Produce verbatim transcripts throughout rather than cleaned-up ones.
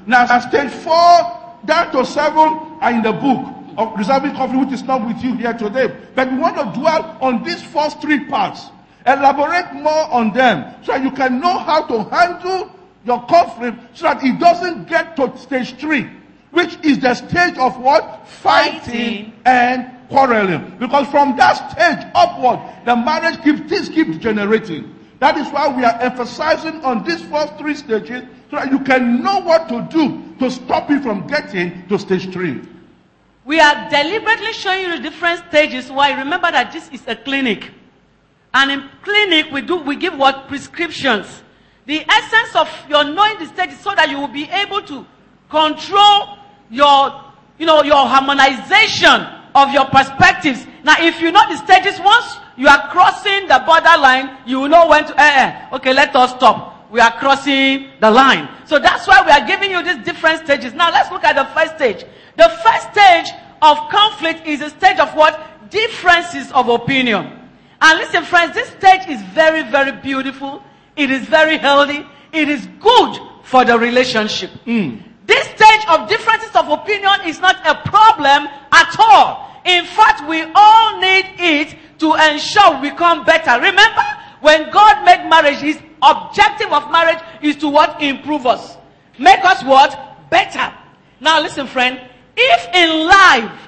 Now, stage four, down to seven are in the book of Reserving Conflict, which is not with you here today. But we want to dwell on these first three parts. Elaborate more on them so that you can know how to handle your conflict so that it doesn't get to stage three, which is the stage of what? Fighting, Fighting. and quarreling. Because from that stage upward, the marriage keeps, things keep degenerating. That is why we are emphasizing on these first three stages so that you can know what to do to stop it from getting to stage three. We are deliberately showing you the different stages. Why? Remember that this is a clinic. And in clinic, we do, we give what? Prescriptions. The essence of your knowing the stages so that you will be able to control your, you know, your harmonization of your perspectives. Now, if you know the stages, once you are crossing the borderline, you will know when to, eh, eh, okay, let us stop. We are crossing the line. So that's why we are giving you these different stages. Now, let's look at the first stage. The first stage of conflict is a stage of what? Differences of opinion. And listen, friends, this stage is very, very beautiful. It is very healthy. It is good for the relationship. Mm. This stage of differences of opinion is not a problem at all. In fact, we all need it to ensure we become better. Remember, when God made marriage, his objective of marriage is to what? Improve us. Make us what? Better. Now listen, friend. If in life,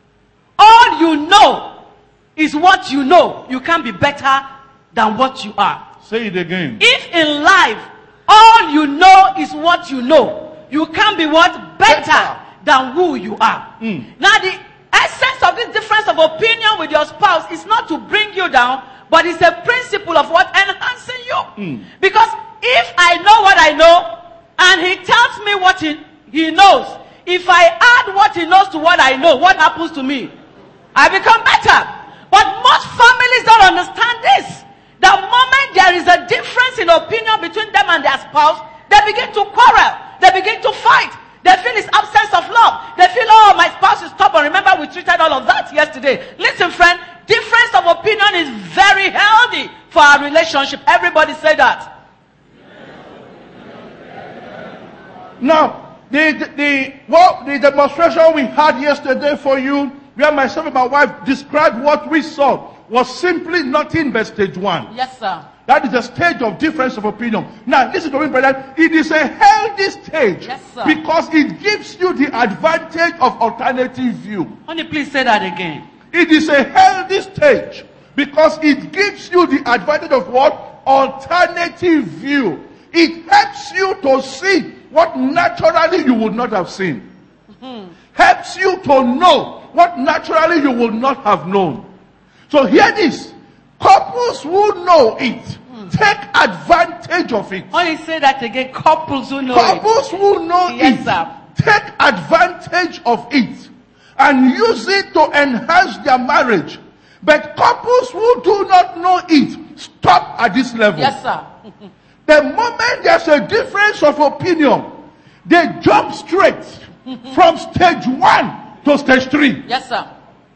all you know is what you know, you can't be better than what you are. Say it again. If in life, all you know is what you know, you can't be what? Better, better. than who you are. Mm. Now the essence of this difference of opinion with your spouse is not to bring you down, but it's a principle of what? Enhancing you. Mm. Because if I know what I know, and he tells me what he, he knows, if I add what he knows to what I know, what happens to me? I become better. But most families don't understand this. The moment there is a difference in opinion between them and their spouse, they begin to quarrel. They begin to fight. They feel this absence of love. They feel, oh, my spouse is stubborn. Remember, we treated all of that yesterday. Listen, friend, difference of opinion is very healthy for our relationship. Everybody say that. Now, the, the, the, well, the demonstration we had yesterday for you, where myself and my wife described what we saw, was simply nothing but stage one. Yes, sir. That is the stage of difference of opinion. Now, listen to me, brother. It is a healthy stage. Yes, sir. Because it gives you the advantage of alternative view. Honey, please say that again. It is a healthy stage because it gives you the advantage of what? Alternative view. It helps you to see what naturally you would not have seen. Mm-hmm. Helps you to know what naturally you would not have known. So hear this. Couples who know it, mm. take advantage of it. Only say that again. Couples who know Couples it. who know yes, it, sir. take advantage of it and use it to enhance their marriage. But couples who do not know it, stop at this level. Yes, sir. The moment there's a difference of opinion, they jump straight from stage one to stage three. Yes, sir.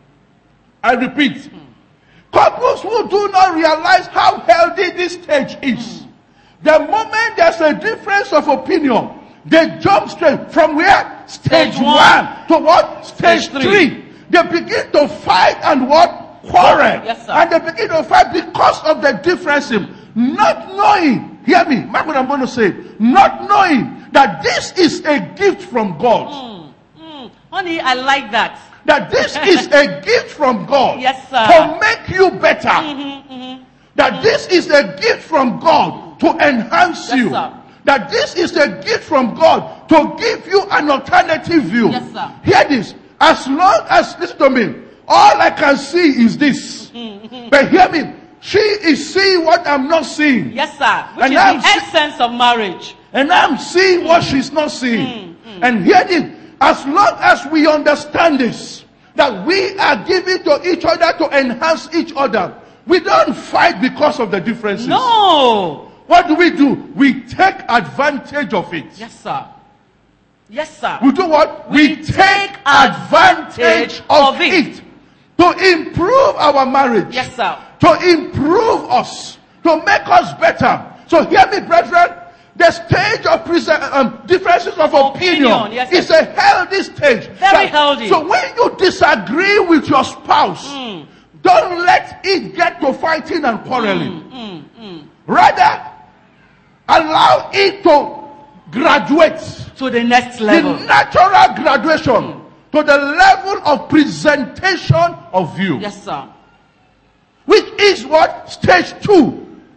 I repeat. Mm. Couples who do not realize how healthy this stage is, mm. the moment there's a difference of opinion, they jump straight from where? Stage, stage one. one to what? Stage, stage three. three. They begin to fight and what? Quarrel. Yes, sir. And they begin to fight because of the difference. Not knowing, hear me, mark what I'm going to say, not knowing that this is a gift from God. Mm. Mm. Honey, I like that. That this is a gift from God. Yes, sir. To make you better. Mm-hmm, mm-hmm. That mm-hmm. this is a gift from God to enhance yes, you. Sir. That this is a gift from God to give you an alternative view. Yes, sir. Hear this. As long as, listen to me, all I can see is this. Mm-hmm. But hear me. She is seeing what I'm not seeing. Yes, sir. Which and is I'm the essence of marriage. And I'm seeing mm-hmm. what she's not seeing. Mm-hmm. And hear this. As long as we understand this, that we are giving to each other to enhance each other, we don't fight because of the differences. No. What do we do? We take advantage of it. Yes, sir. Yes, sir. We do what? We, we take, take advantage, advantage of, of it. it to improve our marriage. Yes, sir. To improve us. To make us better. So hear me, brethren. the stage of present, um, differences of opinion, Opinion, yes, is yes. a healthy stage. Very So- healthy. So when you disagree with your spouse, Mm. don't let it get to fighting and quarreling. Mm, mm. Rather, allow it to graduate. To the next level. The natural graduation to the level of presentation of view. Yes, sir. Which is what? Stage two.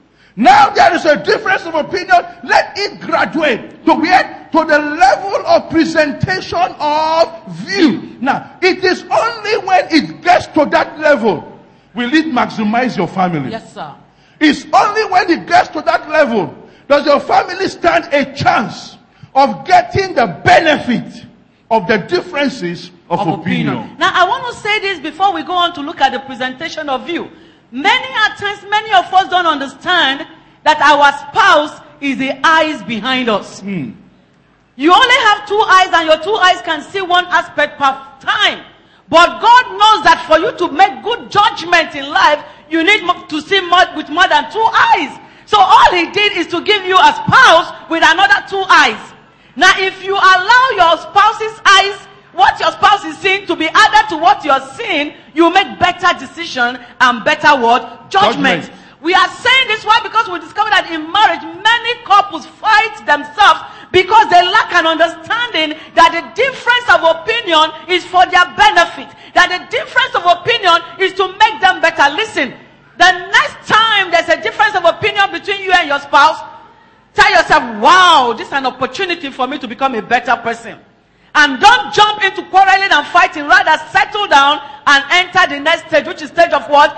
Now there is a difference of opinion. Let it graduate to where? To the level of presentation of view. Now, it is only when it gets to that level will it maximize your family. Yes, sir. It's only when it gets to that level does your family stand a chance of getting the benefit of the differences of, Of opinion. opinion. Now, I want to say this before we go on to look at the presentation of view. Many at times, many of us don't understand that our spouse is the eyes behind us. Hmm. You only have two eyes, and your two eyes can see one aspect per time. But God knows that for you to make good judgment in life, you need mo- to see more, with more than two eyes. So all he did is to give you a spouse with another two eyes. Now, if you allow your spouse's eyes, what your spouse is seeing, to be added to what you're seeing, you make better decision and better what? Judgment. Judgment. We are saying this why? Because we discovered that in marriage, many couples fight themselves because they lack an understanding that the difference of opinion is for their benefit. That the difference of opinion is to make them better. Listen, the next time there's a difference of opinion between you and your spouse, tell yourself, wow, this is an opportunity for me to become a better person. And don't jump into quarreling and fighting. Rather, settle down and enter the next stage, which is stage of what?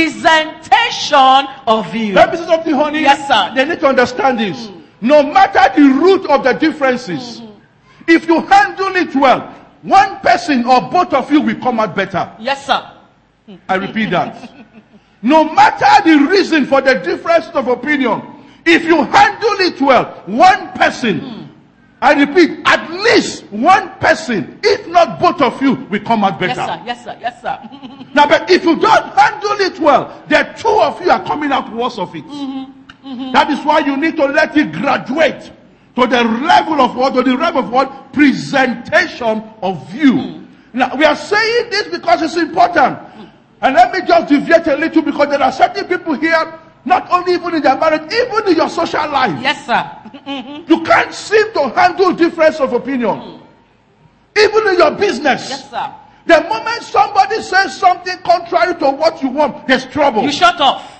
Presentation of view. Let me say something, honey. Yes, sir. They need to understand this. No matter the root of the differences, if you handle it well, one person or both of you will come out better. Yes, sir. I repeat that. No matter the reason for the difference of opinion, if you handle it well, one person, I repeat, at least one person, if not both of you, will come out better. Yes, sir. Yes, sir. Yes, sir. Now, but if you don't handle it well, the two of you are coming out worse of it. That is why you need to let it graduate to the level of what? To the level of what? Presentation of view. Now, we are saying this because it's important. And let me just deviate a little, because there are certain people here, not only even in their marriage, even in your social life. Yes, sir. You can't seem to handle difference of opinion. Even in your business. Yes, sir. The moment somebody says something contrary to what you want, there's trouble. You shut off.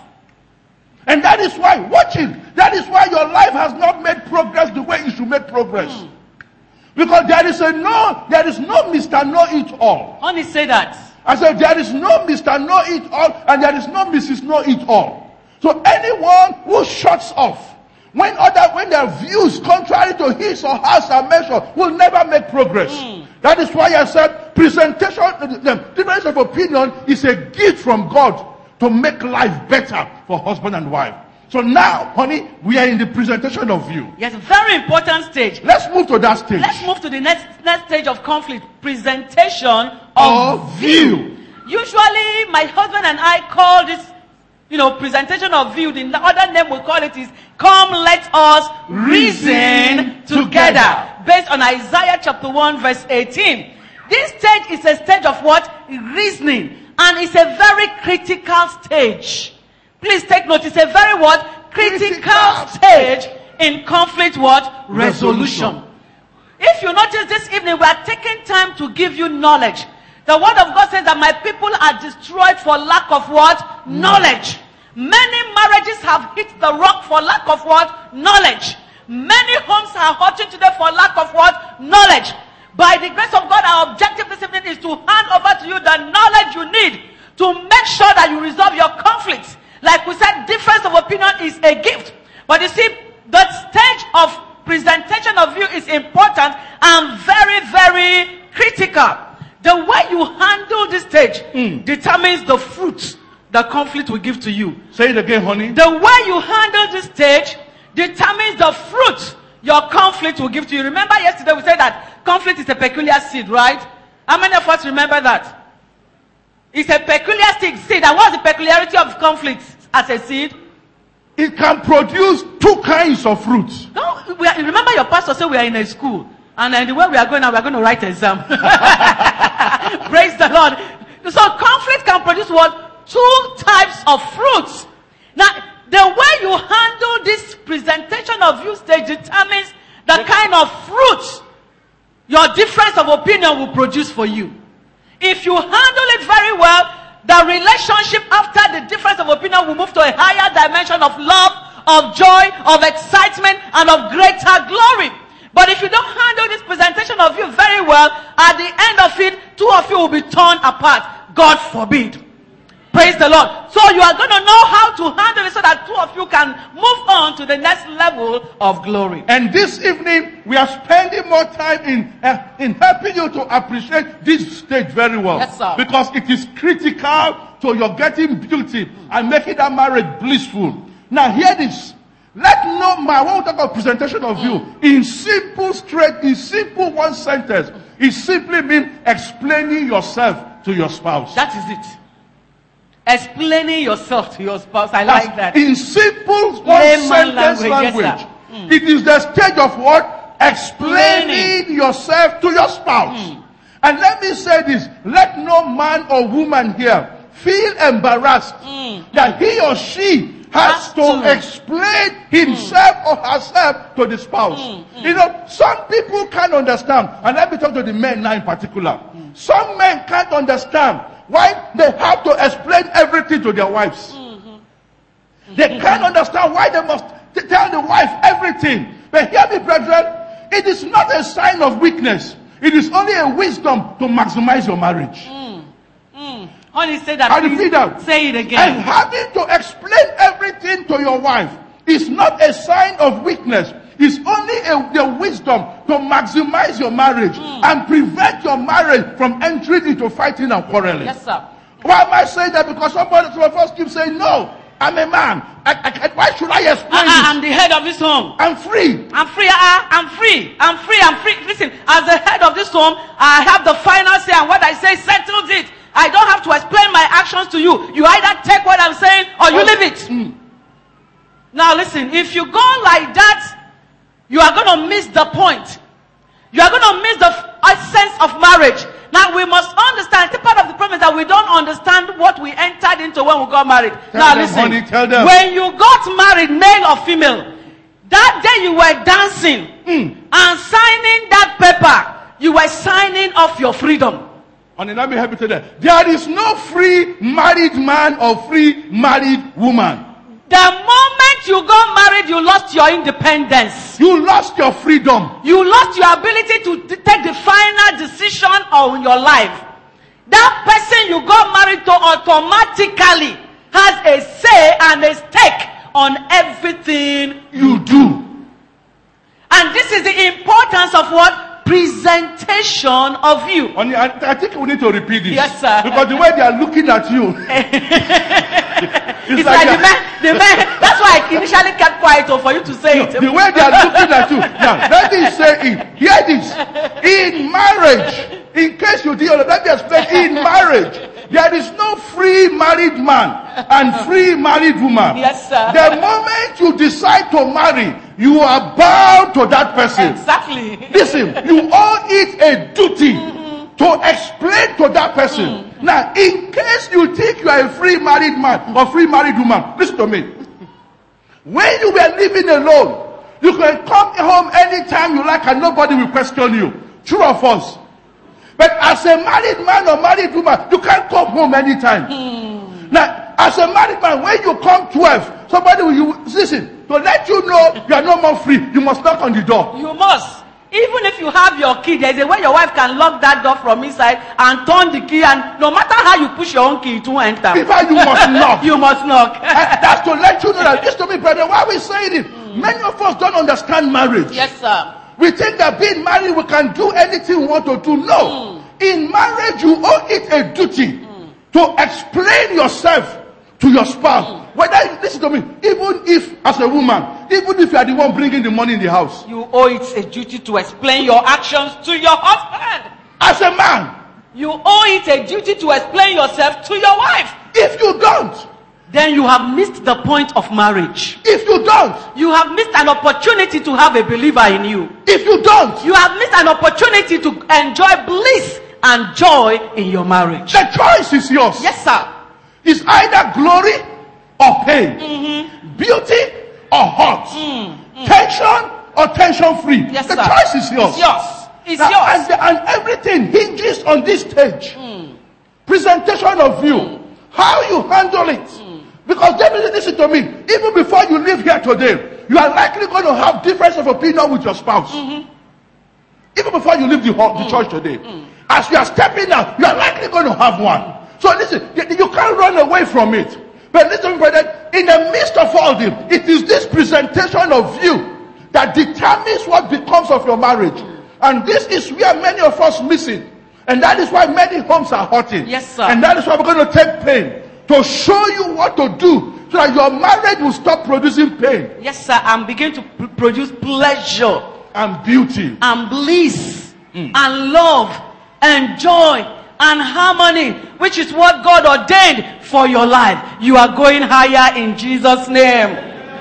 And that is why, watch it, that is why your life has not made progress the way it should make progress. Mm. Because there is a no, there is no Mister Know-It-All. Only say that. I said there is no Mister Know-It-All and there is no Missus Know-It-All. So anyone who shuts off when other, when their views contrary to his or hers are mentioned, will never make progress. Mm. That is why I said presentation, the difference of opinion is a gift from God to make life better for husband and wife. So now, honey, we are in the presentation of view. Yes, very important stage. Let's move to that stage. Let's move to the next next stage of conflict. Presentation of, Of view. Usually, my husband and I call this, you know, presentation of view. The other name we call it is, come let us reason together. Based on Isaiah chapter one verse eighteen. This stage is a stage of what? Reasoning. And it's a very critical stage. Please take note. It's a very what? Critical, Critical stage in conflict what? Resolution. Resolution. If you notice this evening, we are taking time to give you knowledge. The word of God says that my people are destroyed for lack of what? Knowledge. Many marriages have hit the rock for lack of what? Knowledge. Many homes are hurting today for lack of what? Knowledge. By the grace of God, our objective this evening is to hand over to you the knowledge you need to make sure that you resolve your conflicts. Like we said, difference of opinion is a gift. But you see, the stage of presentation of view is important and very, very critical. The way you handle this stage Mm. determines the fruits the conflict will give to you. Say it again, honey. The way you handle this stage determines the fruit your conflict will give to you. Remember yesterday we said that conflict is a peculiar seed, right? How many of us remember that? It's a peculiar seed. And what's the peculiarity of conflict as a seed? it can produce two kinds of fruits. No, we are, remember your pastor said we are in a school. And then the way we are going now, we are going to write exam. Praise the Lord. So conflict can produce what? Two types of fruits. Now, the way you handle this presentation of you stage determines the kind of fruits your difference of opinion will produce for you. If you handle it very well, the relationship after the difference of opinion will move to a higher dimension of love, of joy, of excitement, and of greater glory. But if you don't handle this presentation of you very well, at the end of it, two of you will be torn apart. God forbid. Praise the Lord. So you are going to know how to handle it so that two of you can move on to the next level of glory. And this evening, we are spending more time in uh, in helping you to appreciate this stage very well. Yes, sir. Because it is critical to your getting beauty and making that marriage blissful. Now hear this. Let no man, when we talk about presentation of you, in simple, straight, in simple one sentence, it simply means explaining yourself to your spouse. That is it. Explaining yourself to your spouse. I That's like that. In simple one Layman sentence language, language. yes, sir. Mm. It is the stage of what? Explaining yourself to your spouse. Mm. And let me say this. Let no man or woman here feel embarrassed Mm. that he or she has, Has to, to. explain himself or herself to the spouse. Mm, mm. You know, some people can't understand. And let me talk to the men now in particular. Mm. Some men can't understand why they have to explain everything to their wives. Mm-hmm. They can't understand why they must t- tell the wife everything. But hear me, brethren, it is not a sign of weakness. It is only a wisdom to maximize your marriage. Mm. Mm. Honey, say that. I please. repeat that. Say it And again. having to explain everything to your wife is not a sign of weakness. It's only a, the wisdom to maximize your marriage Mm. and prevent your marriage from entering into fighting and quarreling. Yes, sir. Why am I saying that? Because somebody, some of us keep saying, no, I'm a man. I, I, I- why should I explain I, this? I'm the head of this home. I'm free. I'm free. I, I'm free. I'm free. I'm free. Listen, as the head of this home, I have the final say, and what I say settles it. I don't have to explain my actions to you. You either take what I'm saying or you leave it. Mm. Now listen, if you go like that, you are going to miss the point. You are going to miss the f- essence of marriage. Now we must understand, the part of the problem is that we don't understand what we entered into when we got married. Tell now them, listen, honey, tell them. when you got married, male or female, that day you were dancing Mm. and signing that paper, you were signing off your freedom. And let me help you tell them. There is no free married man or free married woman. The moment you got married, you lost your independence. You lost your freedom. You lost your ability to t- take the final decision on your life. That person you got married to automatically has a say and a stake on everything You do. And this is the importance of what? Presentation of you. Honey, I, I think we need to repeat this. Yes, sir. Because the way they are looking at you. It's like the man, the man, that's why I initially kept quiet oh, for you to say it. The way they are looking at you. Now, let me say it. Hear this. In marriage, in case you didn't, let me explain. In marriage, there is no free married man and free married woman. Yes, sir. The moment you decide to marry, you are bound to that person. Exactly. Listen, you owe it a duty mm-hmm. to explain to that person. Mm-hmm. Now, in case you think you are a free married man or free married woman, listen to me. When you were living alone, you can come home anytime you like and nobody will question you. True or false? But as a married man or married woman, you can't come home anytime. Mm. Now, as a married man, when you come twelve, somebody will you listen, to let you know you are no more free, you must knock on the door. You must. Even if you have your key, there is a way your wife can lock that door from inside and turn the key, and no matter how you push your own key, it won't enter. In fact, you must knock. You must knock. And that's to let you know that. Listen to me, brother. Why are we saying it? Mm. Many of us don't understand marriage. Yes, sir. We think that being married, we can do anything we want to do. No. Mm. In marriage, you owe it a duty mm. to explain yourself to your spouse. Mm. Whether, listen to me, even if, as a woman, even if you are the one bringing the money in the house. You owe it a duty to explain your actions to your husband. As a man. You owe it a duty to explain yourself to your wife. If you don't, then you have missed the point of marriage. If you don't, You have missed an opportunity to have a believer in you. if you don't, You have missed an opportunity to enjoy bliss and joy in your marriage. the choice is yours. Yes, sir. It's either glory or pain, beauty or hurt, tension or tension free. Yes, the sir. choice is yours. It's yours. It's Now, yours. And, the- and everything hinges on this stage. Presentation of you. How you handle it. Because definitely, listen to me, even before you leave here today, you are likely going to have difference of opinion with your spouse. Even before you leave the, hall, the church today. As you are stepping out, you are likely going to have one. So listen, you, you can't run away from it. But listen, brother, in the midst of all this, it is this presentation of you that determines what becomes of your marriage. And this is where many of us miss it. And that is why many homes are hurting. Yes, sir. And that is why we're going to take pain to show you what to do so that your marriage will stop producing pain Yes, sir. And begin to pr- produce pleasure and beauty. and bliss and love and joy and harmony, which is what God ordained for your life. You are going higher in Jesus' name.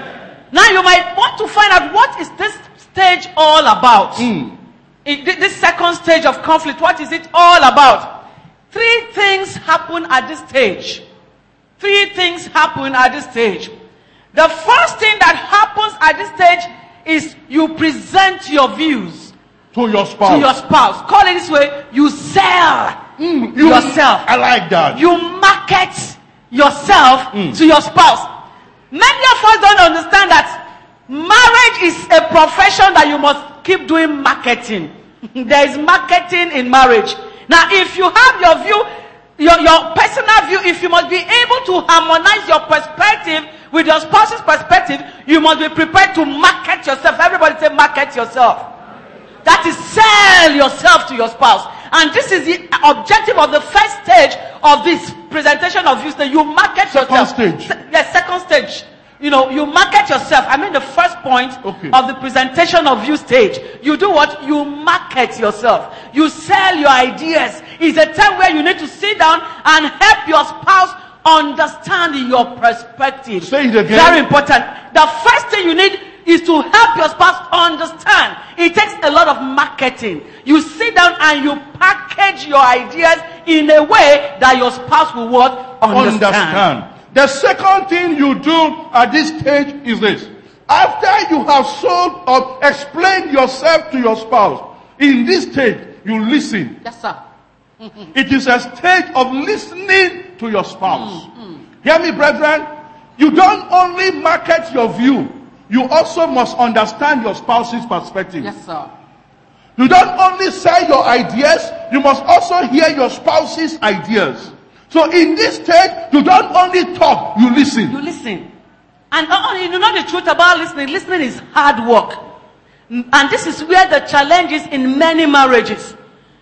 Now you might want to find out, what is this stage all about? Mm. In thi- this second stage of conflict, what is it all about? Three things happen at this stage. Three things happen at this stage. The first thing that happens at this stage is you present your views To your spouse. to your spouse. Call it this way: you sell Mm, you- yourself. I like that. You market yourself Mm. to your spouse. Many of us don't understand that marriage is a profession that you must keep doing marketing. There is marketing in marriage. Now, if you have your view, your, your personal view, if you must be able to harmonize your perspective with your spouse's perspective, you must be prepared to market yourself. Everybody say market yourself. That is, sell yourself to your spouse. And this is the objective of the first stage of this presentation of you. You market Second yourself. stage. Se- yes, second stage. You know, you market yourself. I mean the first point Okay. of the presentation of you stage. You do what? You market yourself. You sell your ideas. It's a time where you need to sit down and help your spouse understand your perspective. Say it again. Very important. The first thing you need is to help your spouse understand. It takes a lot of marketing. You sit down and you package your ideas in a way that your spouse will what? Understand. Understand. The second thing you do at this stage is this. After you have sold or explained yourself to your spouse, in this stage, you listen. Yes, sir. It is a stage of listening to your spouse. Hear me, brethren. You don't only market your view, you also must understand your spouse's perspective. Yes, sir. You don't only sell your ideas, you must also hear your spouse's ideas. So in this stage, you don't only talk, you listen. You listen. And uh, you know the truth about listening. Listening is hard work. And this is where the challenge is in many marriages.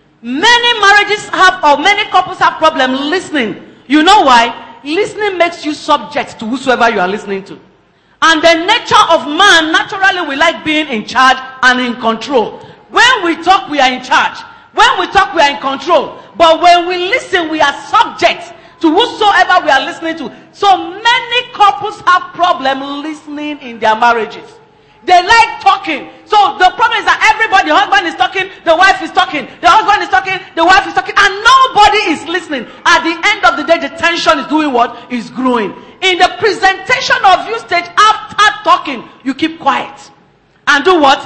Many marriages have, or many couples have problem listening. You know why? Listening makes you subject to whosoever you are listening to. And the nature of man, naturally we like being in charge and in control. When we talk, we are in charge. When we talk, we are in control. But when we listen, we are subject to whosoever we are listening to. So many couples have problem listening in their marriages. They like talking. So the problem is that everybody, the husband is talking, the wife is talking, the husband is talking, the wife is talking, and nobody is listening. At the end of the day, the tension is doing what? Is growing. In the presentation of you stage, after talking, you keep quiet. And do what?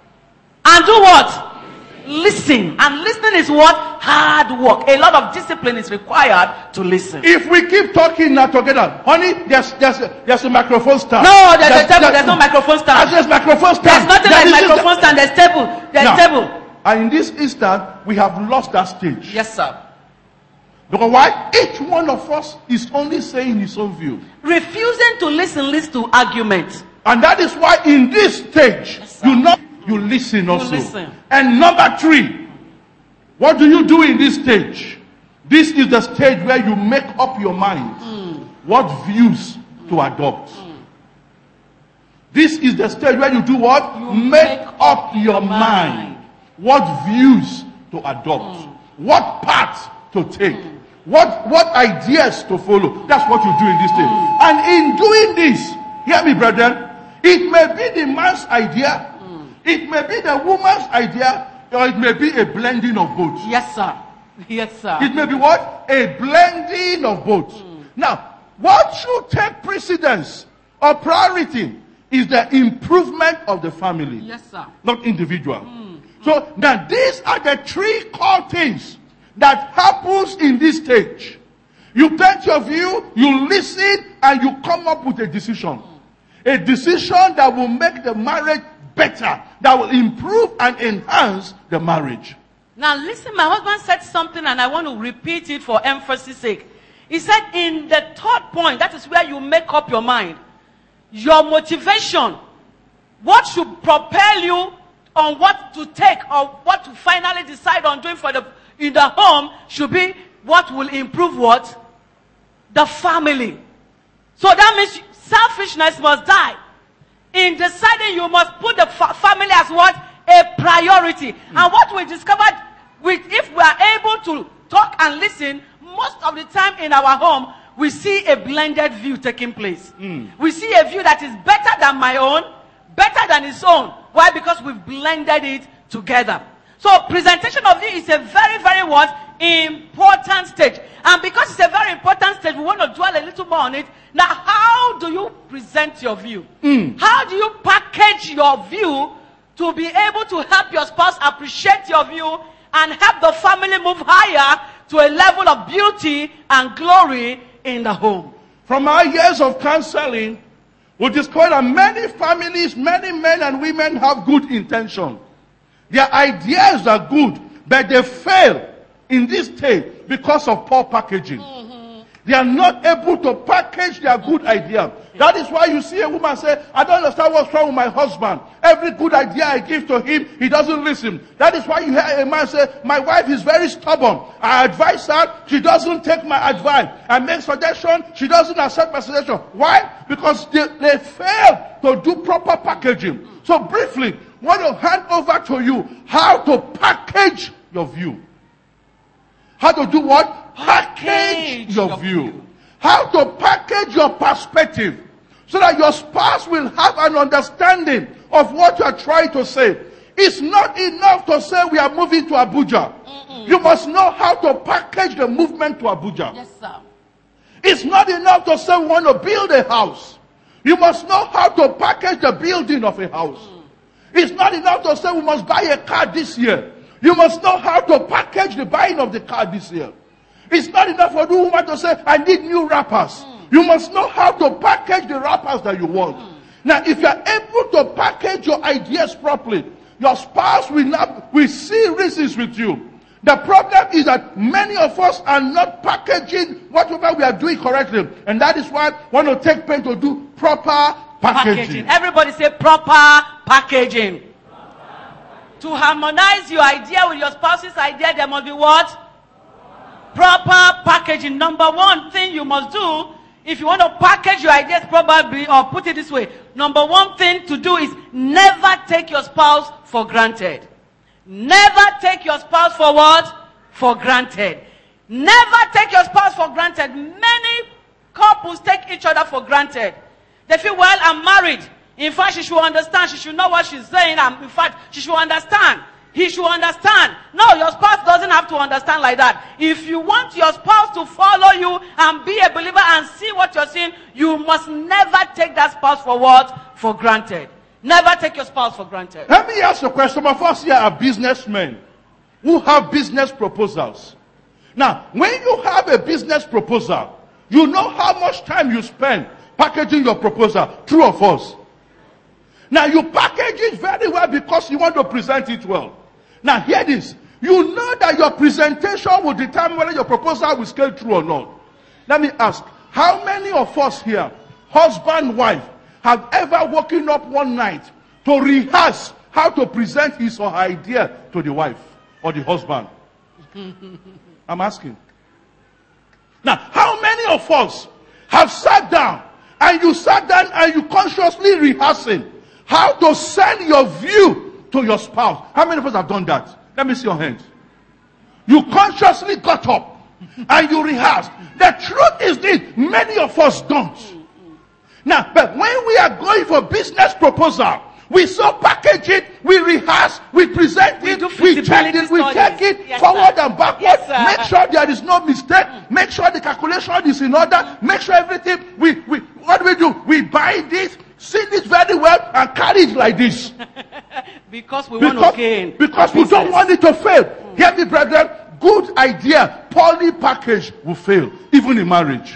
And do what? Listen. And listening is what? Hard work. A lot of discipline is required to listen. If we keep talking now together, honey, there's there's a, there's a microphone stand. No, there's a table. There's no microphone As stand. there's microphone stand. There's nothing There like is this- microphone stand. There's table. There's Now, table. And in this instant, we have lost that stage. Yes, sir. Because why? Each one of us is only saying his own view. Refusing to listen leads to argument. And that is why in this stage, Yes, sir. you not you listen also. listen. And number three, what do you do in this stage? This is the stage where you make up your mind what views to adopt. This is the stage where you do what? You make, up your mind. What views to adopt. What path to take. What, what ideas to follow. That's what you do in this thing. Mm. And in doing this, hear me, brethren, it may be the man's idea, mm. it may be the woman's idea, or it may be a blending of both. Yes, sir. Yes, sir. It may be what? A blending of both. Mm. Now, what should take precedence or priority is the improvement of the family. Yes, sir. Not individual. Mm. So, now these are the three core things that happens in this stage. You paint your view, you listen, and you come up with a decision. Mm. A decision that will make the marriage better, that will improve and enhance the marriage. Now listen, my husband said something and I want to repeat it for emphasis sake. He said in the third point, that is where you make up your mind. Your motivation, what should propel you on what to take or what to finally decide on doing for the in the home should be what will improve what? The family. So that means selfishness must die. In deciding, you must put the fa- family as what? A priority. Mm. And what we discovered, with, if we are able to talk and listen, most of the time in our home, we see a blended view taking place. Mm. We see a view that is better than my own, better than his own. Why? Because we've blended it together. So presentation of view is a very, very what? Important stage. And because it's a very important stage, we want to dwell a little more on it. Now, how do you present your view? Mm. How do you package your view to be able to help your spouse appreciate your view and help the family move higher to a level of beauty and glory in the home? From our years of counseling, we discovered that many families, many men and women have good intention. Their ideas are good, but they fail in this stage because of poor packaging. Mm-hmm. They are not able to package their good idea. That is why you see a woman say, I don't understand what's wrong with my husband. Every good idea I give to him, he doesn't listen. That is why you hear a man say, my wife is very stubborn. I advise her, she doesn't take my advice. I make suggestion, she doesn't accept my suggestion. Why? Because they, they fail to do proper packaging. So briefly, I want to hand over to you how to package your view. How to do what? Package, package your, your view. view. How to package your perspective so that your spouse will have an understanding of what you are trying to say. It's not enough to say we are moving to Abuja. Mm-mm. You must know how to package the movement to Abuja. Yes, sir. It's not enough to say we want to build a house. You must know how to package the building of a house. Mm. It's not enough to say we must buy a car this year. You must know how to package the buying of the car this year. It's not enough for the woman to say, I need new wrappers. Mm. You must know how to package the wrappers that you want. Mm. Now, if you are able to package your ideas properly, your spouse will not, will see reasons with you. The problem is that many of us are not packaging whatever we are doing correctly. And that is why we want to take pain to do proper packaging. packaging. Everybody say proper packaging. To harmonize your idea with your spouse's idea, there must be what? Proper packaging. Number one thing you must do, if you want to package your ideas properly, or put it this way, number one thing to do is never take your spouse for granted. Never take your spouse for what? For granted. Never take your spouse for granted. Many couples take each other for granted. They feel, well, I'm married. In fact, she should understand. She should know what she's saying. And in fact, she should understand. He should understand. No, your spouse doesn't have to understand like that. If you want your spouse to follow you and be a believer and see what you're seeing, you must never take that spouse for what? For granted. Never take your spouse for granted. Let me ask you a question. Some of us here are businessmen who have business proposals. Now, when you have a business proposal, you know how much time you spend packaging your proposal. True or false? Now, you package it very well because you want to present it well. Now, hear this. You know that your presentation will determine whether your proposal will scale through or not. Let me ask, how many of us here, husband, wife, have ever woken up one night to rehearse how to present his or her idea to the wife or the husband? I'm asking. Now, how many of us have sat down and you sat down and you consciously rehearsing how to send your view to your spouse? How many of us have done that? Let me see your hands. You consciously got up and you rehearse. The truth is this, many of us don't. Now, but when we are going for business proposal, we so package it, we rehearse, we present We it, do we check it, we feasibility check studies. it Yes, forward sir. and backward. Yes, sir. Make sure there is no mistake. Make sure the calculation is in order. Make sure everything, we, we, what do we do? We buy this, seal it very well, and carry it like this. Because we want to Because, gain. because we don't business. want it to fail. Hear me, brethren. Good idea, poorly packaged, will fail, even in marriage.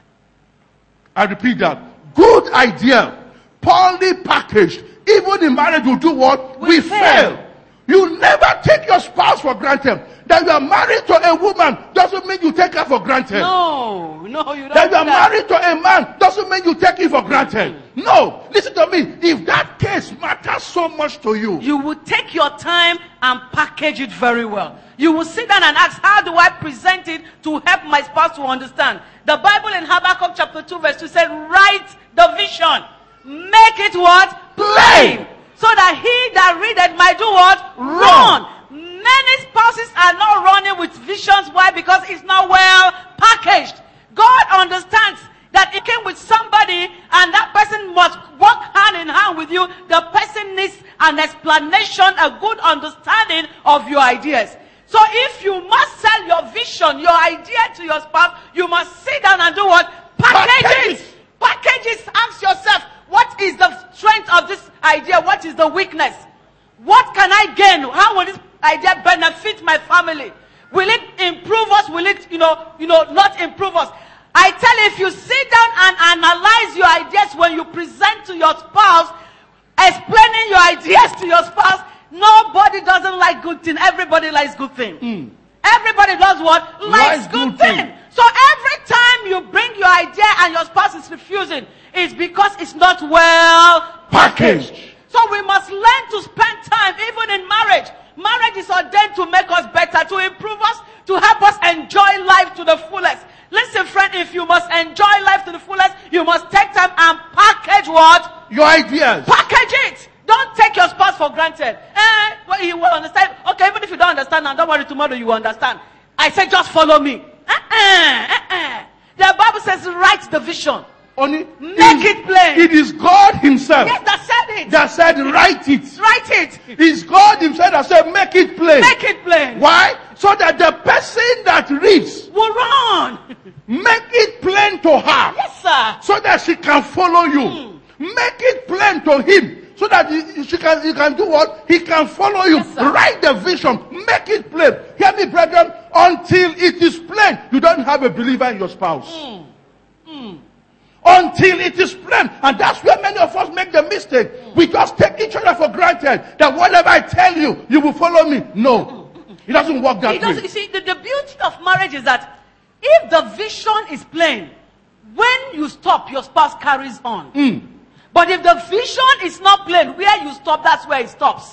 I repeat that. Good idea, poorly packaged, even in marriage, will do what? We We fail. fail. You never take your spouse for granted. That you are married to a woman doesn't mean you take her for granted. No, no, you don't. That you are do that. married to a man doesn't mean you take it for granted. No, listen to me. If that case matters so much to you, You will take your time and package it very well. You will sit down and ask, how do I present it to help my spouse to understand? The Bible in Habakkuk chapter two verse two said, write the vision. Make it what? Plain. So that he that readeth might do what? Run. Many spouses are not running with visions. Why? Because it's not well packaged. God understands that it came with somebody and that person must work hand in hand with you. The person needs an explanation, a good understanding of your ideas. So if you must sell your vision, your idea to your spouse, you must sit down and do what? Package it. Package it. Ask yourself, what is the strength of this idea? What is the weakness? What can I gain? How will this idea benefit my family? Will it improve us? Will it, you know, you know, not improve us? I tell you, if you sit down and analyze your ideas when you present to your spouse, explaining your ideas to your spouse, nobody doesn't like good thing. Everybody likes good thing. Mm. Everybody does what? Likes, Likes good, good thing. thing. So every time you bring your idea and your spouse is refusing, it's because it's not well packaged. Packaged. So we must learn to spend time, even in marriage. Marriage is ordained to make us better, to improve us, to help us enjoy life to the fullest. Listen, friend, if you must enjoy life to the fullest, you must take time and package what? Your ideas. Package it. Don't take your spouse for granted. Eh, well, he will understand. Okay, even if you don't understand now, don't worry, tomorrow you will understand. I say just follow me. Uh-uh, uh-uh. The Bible says write the vision. Only Make it plain. It is God himself Yes, that said it. that said write it. Write it. It's God himself that said make it plain. Make it plain. Why? So that the person that reads, Will run. make it plain to her. Yes, sir. So that she can follow you. Make it plain to him. So that he, she can, he can do what? He can follow you. Yes, sir. Write the vision. Make it plain. Hear me, brethren. Until it is plain, you don't have a believer in your spouse. Mm. Mm. Until it is plain. And that's where many of us make the mistake. We just take each other for granted. That whatever I tell you, you will follow me. No. It doesn't work that It doesn't, way. you see, the, the beauty of marriage is that if the vision is plain, when you stop, your spouse carries on. Mm. But if the vision is not plain, where you stop, that's where it stops.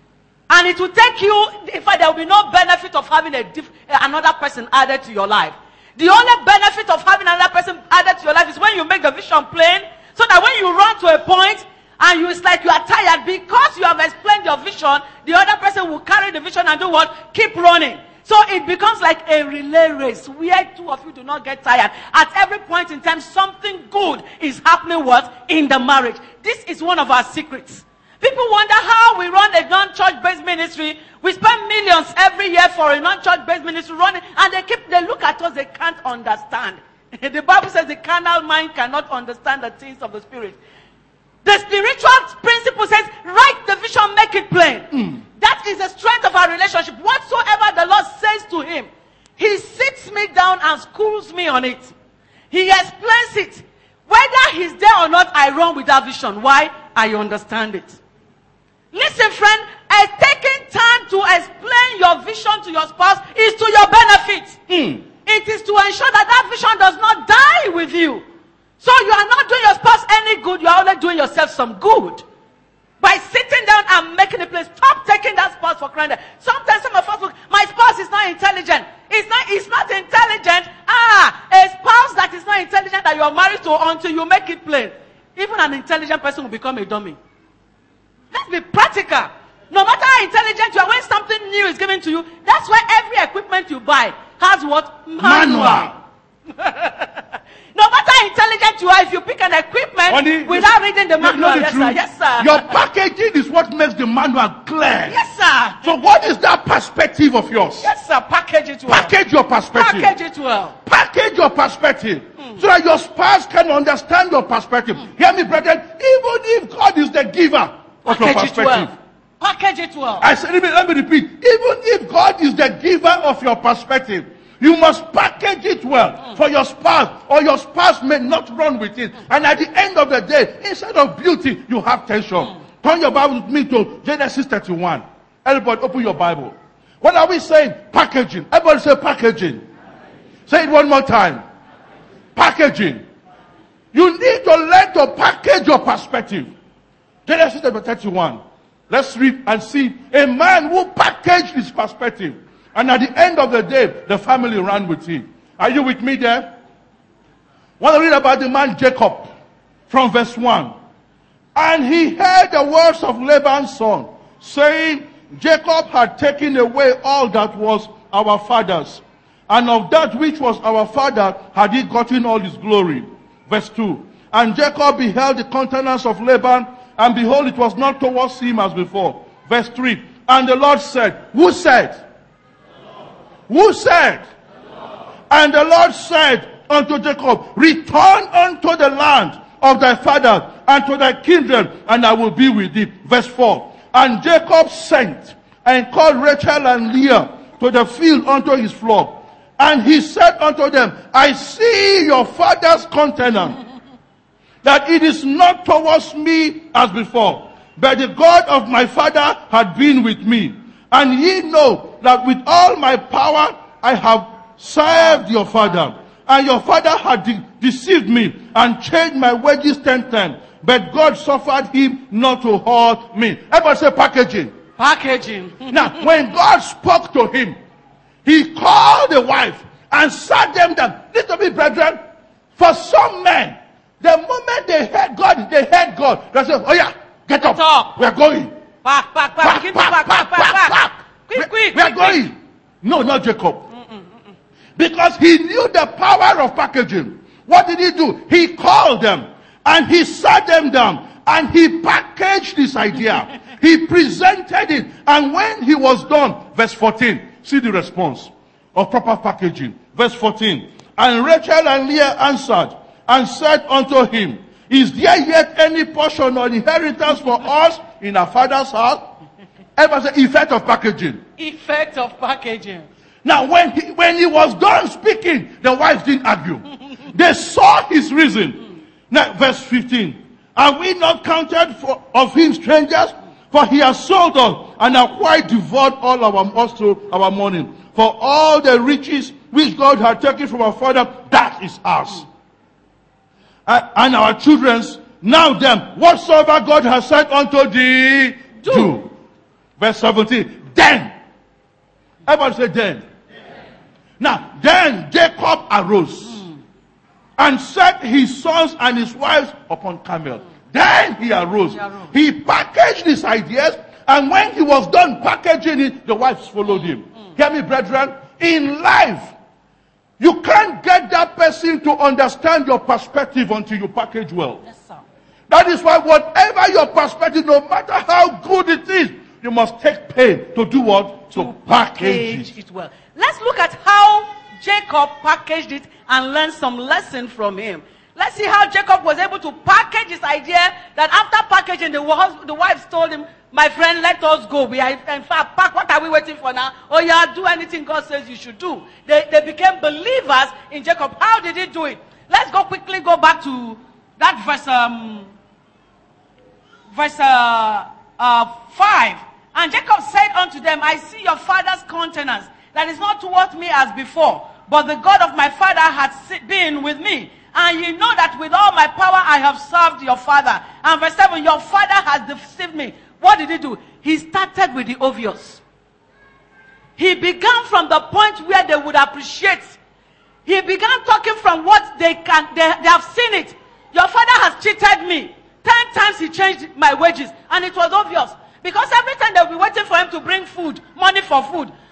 And it will take you, in fact, there will be no benefit of having a diff, another person added to your life. The only benefit of having another person added to your life is when you make the vision plain, so that when you run to a point and you, it's like you are tired because you have explained your vision, the other person will carry the vision and do what? Keep running. So it becomes like a relay race where two of you do not get tired. At every point in time, something good is happening what? In the marriage. This is one of our secrets. People wonder how we run a non-church based ministry. We spend millions every year for a non-church based ministry running, and they keep, they look at us, they can't understand. The Bible says the carnal mind cannot understand the things of the spirit. The spiritual principle says, write the vision, make it plain. Mm. That is the strength of our relationship. Whatsoever the Lord says to him, he sits me down and schools me on it. He explains it. Whether he's there or not, I run with that vision. Why? I understand it. Listen, friend, as taking time to explain your vision to your spouse is to your benefit. Mm. It is to ensure that that vision does not die with you. So you are not doing your spouse any good, you are only doing yourself some good. By sitting down and making a place, stop taking that spouse for granted. Sometimes some of us look, my spouse is not intelligent. It's not, it's not intelligent. Ah, a spouse that is not intelligent that you are married to until you make it plain. Even an intelligent person will become a dummy. Let's be practical. No matter how intelligent you are, when something new is given to you, that's why every equipment you buy has what? Manual. Manual. No matter how intelligent you are, if you pick an equipment Only- without reading the You know manual, the yes, truth? sir. Yes, sir. Your packaging is what makes the manual clear. Yes, sir. So what is that perspective of yours? Yes, sir. Package it well. Package your perspective. Package it well. Package your perspective. So that your spouse can understand your perspective. Hear me, brethren. Even if God is the giver of your Package it perspective. well. Package it well. I said, let me, let me repeat. Even if God is the giver of your perspective, you must package it well mm. for your spouse, or your spouse may not run with it. Mm. And at the end of the day, instead of beauty, you have tension. Mm. Turn your Bible with me to Genesis thirty-one. Everybody, open your Bible. What are we saying? Packaging. Everybody say packaging. Say it one more time. Packaging. You need to learn to package your perspective. Genesis thirty-one. Let's read and see a man who packaged his perspective. And at the end of the day, the family ran with him. Are you with me there? I want to read about the man Jacob from verse one. And he heard the words of Laban's son, saying, Jacob had taken away all that was our father's, and of that which was our father had he gotten all his glory. Verse two. And Jacob beheld the countenance of Laban, and behold, it was not towards him as before. Verse three. And the Lord said, who said? Who said? And the Lord said unto Jacob, return unto the land of thy father and to thy kindred, and I will be with thee. Verse four. And Jacob sent and called Rachel and Leah to the field unto his flock. And he said unto them, I see your father's countenance, that it is not towards me as before, but the God of my father had been with me. And ye know that with all my power I have served your father. And your father had de- deceived me and changed my wages ten times. But God suffered him not to hurt me. Everybody say packaging. Packaging. Now, when God spoke to him, he called the wife and sat them down. Listen to me, brethren. For some men, the moment they heard God, they heard God. They said, oh yeah, get up. Get up. We are going. Pack, pack, pack. Pack, Begin to pack, pack, pack, pack, pack. pack. Quick, quick, We are quick, going. quick. No, not Jacob. Because he knew the power of packaging. What did he do? He called them and he sat them down and he packaged this idea. He presented it. And when he was done, verse fourteen, see the response of proper packaging. Verse fourteen. And Rachel and Leah answered and said unto him, is there yet any portion or inheritance for us in our father's house? Everybody say effect of packaging. Effect of packaging. Now when he, when he was done speaking, the wife didn't argue. They saw his reason. Now verse fifteen. Are we not counted for, of him strangers? For he has sold us and have quite devoured all our also our money. For all the riches which God had taken from our father, that is ours. Uh, and our children's, now them, whatsoever God has said unto thee, do. do. Verse seventeen. Then. Everybody say then. then. Now, then Jacob arose mm. and set his sons and his wives upon camel. Mm. Then he arose. he arose. He packaged his ideas, and when he was done packaging it, the wives followed him. Mm. Hear me, brethren. In life, you can't get that person to understand your perspective until you package well. Yes, sir. That is why whatever your perspective, no matter how good it is, you must take pain to do what? To, to package, package it. it well. Let's look at how Jacob packaged it and learn some lesson from him. Let's see how Jacob was able to package his idea, that after packaging, the, wives, the wives told him, my friend, let us go. We are, in fact, pack. What are we waiting for now? Oh yeah, do anything God says you should do. They, they became believers in Jacob. How did he do it? Let's go quickly go back to that verse, um, verse uh, uh, five. And Jacob said unto them, I see your father's countenance, that is not towards me as before, but the God of my father hath been with me. And ye know that with all my power I have served your father. And verse seven, your father has deceived me. What did he do? He started with the obvious. He began from the point where they would appreciate. He began talking from what they can, they, they have seen it. Your father has cheated me. Ten times he changed my wages. And it was obvious. Because every time they'll be waiting for him to bring food, money for food.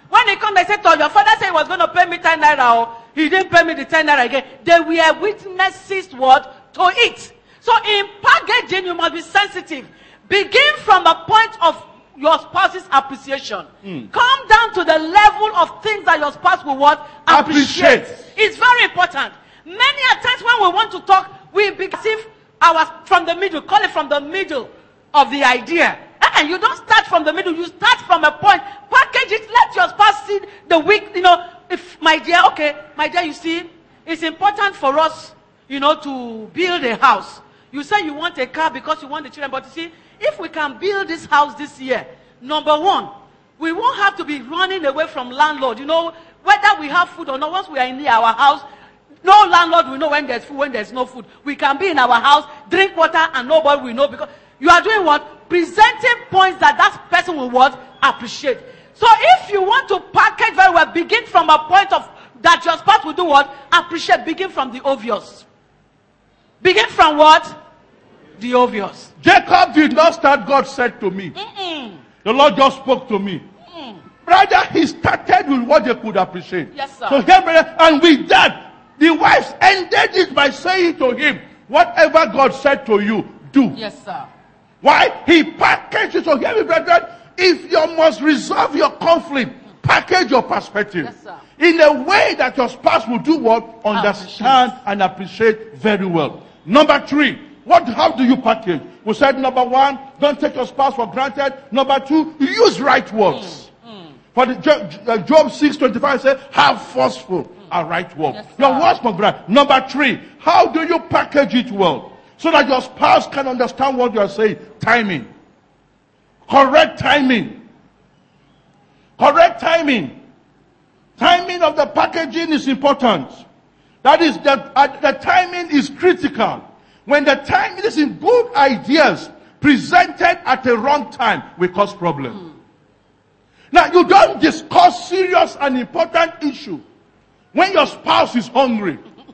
When he come, they say, "Oh, your father said he was going to pay me ten naira, or he didn't pay me the ten naira again." They were witnesses what? To it. So in packaging, you must be sensitive. Begin from a point of your spouse's appreciation. Mm. Come down to the level of things that your spouse will what? Appreciate. Appreciate. It's very important. Many a times when we want to talk, we begin our from the middle. Call it from the middle of the idea. And you don't start from the middle. You start from a point. Package it. Let your spouse see the weak. You know, if my dear, okay, my dear, you see, it's important for us, you know, to build a house. You say you want a car because you want the children, but you see, if we can build this house this year, number one, we won't have to be running away from landlord. You know, whether we have food or not, once we are in our house, no landlord will know when there's food, when there's no food. We can be in our house, drink water, and nobody will know, because you are doing what? Presenting points that that person will what? Appreciate. So if you want to package very well, begin from a point of that your spouse will do what? Appreciate. Begin from the obvious. Begin from what? The obvious. Jacob did not start, God said to me. Mm-mm. The Lord just spoke to me. Mm. Rather, he started with what they could appreciate. Yes, sir. So here, brother, and with that, the wives ended it by saying to him, whatever God said to you, do. Yes, sir. Why? He packaged it. So hear me, brethren, if you must resolve your conflict, package your perspective. Yes, sir. In a way that your spouse will do what? Understand appreciate. And appreciate very well. Number three, what? How do you package? We said number one, don't take your spouse for granted. Number two, use right words. Mm, mm. For the Job, Job six twenty-five says, have forceful mm. and right words. Yes, your words must be right. Number three, how do you package it well? So that your spouse can understand what you are saying. Timing. Correct timing. Correct timing. Timing of the packaging is important. That is, that uh, the timing is critical. When the timing is in good ideas presented at the wrong time, will cause problem. Mm. Now, you don't discuss serious and important issue when your spouse is hungry.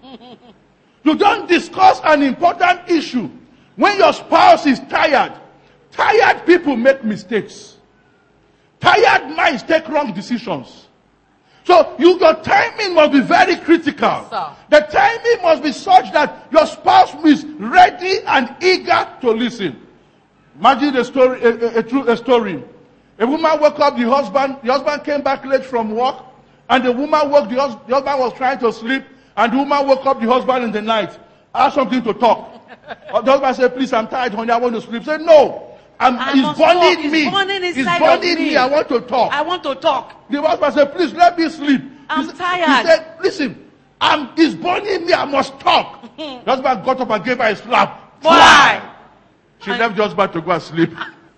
You don't discuss an important issue when your spouse is tired. Tired people make mistakes. Tired minds take wrong decisions. So you, your timing must be very critical. Yes, the timing must be such that your spouse is ready and eager to listen. Imagine a story, a, a, a, true, a story. A woman woke up, the husband, the husband came back late from work, and the woman woke, the, hus- the husband was trying to sleep, and the woman woke up the husband in the night, asked something to talk. The husband said, please, I'm tired, honey, I want to sleep. He said, no, I'm, I it's burning talk. me. It's burning It's inside burning of me. me, I want to talk. I want to talk. The husband said, please, let me sleep. I'm he said, tired. He said, listen, I'm, it's burning me, I must talk. The husband got up and gave her a slap. Why? She and left the husband to go and sleep.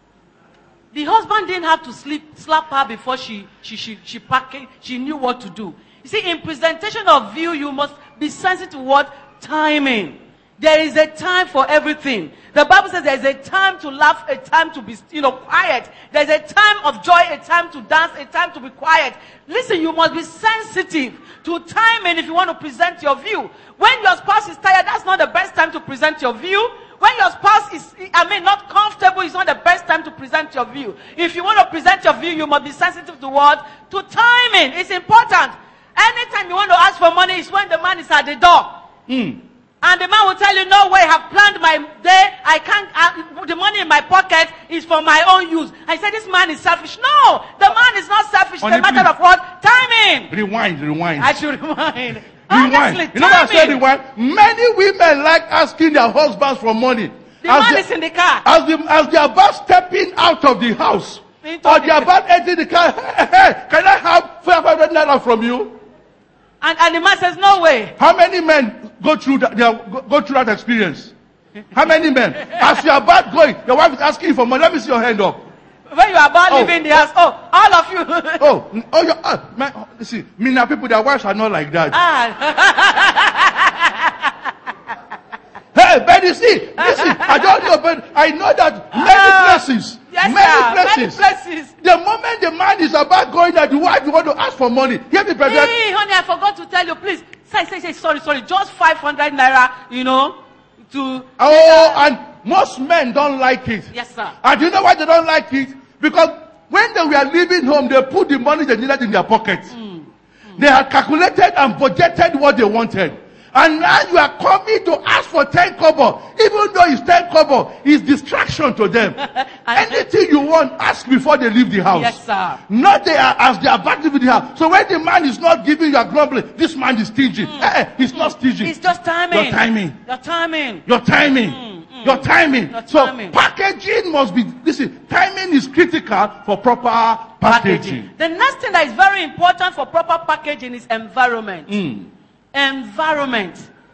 The husband didn't have to sleep, slap her before she, she, she, she packaged, she knew what to do. You see, in presentation of view, you must be sensitive to what? Timing. There is a time for everything. The Bible says there is a time to laugh, a time to be, you know, quiet. There is a time of joy, a time to dance, a time to be quiet. Listen, you must be sensitive to timing if you want to present your view. When your spouse is tired, that's not the best time to present your view. When your spouse is, I mean, not comfortable, it's not the best time to present your view. If you want to present your view, you must be sensitive to what? To timing. It's important. Anytime you want to ask for money, is when the man is at the door. Mm. And the man will tell you, no way, I have planned my day. I can't, uh, the money in my pocket is for my own use. I said, this man is selfish. No, the man is not selfish. It's a matter please. of what? Timing. Rewind, rewind. I should rewind. Rewind. Honestly, You know what I said? timing. Rewind. Many women like asking their husbands for money. The as man they, is in the car. As, the, as they are about stepping out of the house. Into Or the they are car. about entering the car. Hey, hey, hey, can I have five hundred naira from you? And, and the man says, no way. How many men go through that, they are, go, go through that experience? How many men? As you are about going, your wife is asking you for money. Let me see your hand up. When you are about Oh. leaving the house, oh, all of you. Oh, n- oh, your, uh, man, oh, see, me now people, their wives are not like that. Ah. Hey, but you see, listen, I don't know, but I know that many Ah, places, yes, many sir. places, Many places. the moment the man is about going, that the wife you want to ask for money, hear me, brother. Hey, honey, I forgot to tell you, please. Say, say, say, sorry, sorry. Just five hundred naira, you know, to. Oh, and most men don't like it. Yes, sir. And you know why they don't like it? Because when they were leaving home, they put the money they needed in their pockets. Mm. Mm. They had calculated and budgeted what they wanted. And now you are coming to ask for ten kobo. Even though it's ten kobo, it's distraction to them. Anything you want, ask before they leave the house. Yes, sir. Not they are, as they are about to leave the house. So when the man is not giving you a grumbling, this man is stingy. Mm. Eh, he's mm. not stingy. It's just timing. Your timing. Your timing. Your timing. Mm. Mm. Your timing. Your so timing. Packaging must be, listen, timing is critical for proper packaging. packaging. The next thing that is very important for proper packaging is environment. Mm. Environment.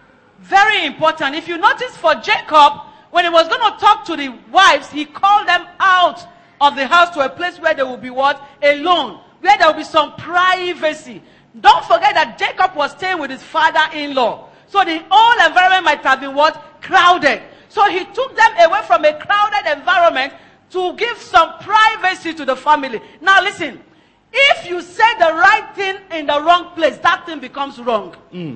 Very important. If you notice for Jacob, when he was going to talk to the wives, he called them out of the house to a place where they will be what? Alone. Where there will be some privacy. Don't forget that Jacob was staying with his father-in-law. So the whole environment might have been what? Crowded. So he took them away from a crowded environment to give some privacy to the family. Now listen. If you say the right thing in the wrong place, that thing becomes wrong. Mm.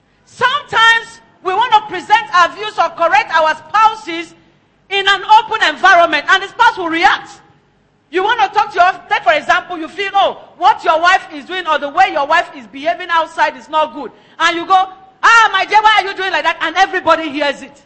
Sometimes we want to present our views or correct our spouses in an open environment, and the spouse will react. You want to talk to your wife, take for example, you feel, oh, what your wife is doing or the way your wife is behaving outside is not good. And you go, ah, my dear, why are you doing like that? And everybody hears it.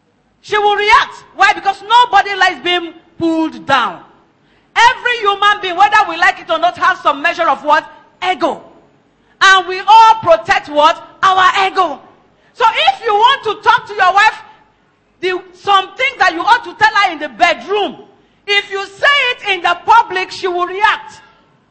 She will react. Why? Because nobody likes being pulled down. Every human being, whether we like it or not, has some measure of what? Ego. And we all protect what? Our ego. So if you want to talk to your wife, the, some things that you ought to tell her in the bedroom, if you say it in the public, she will react.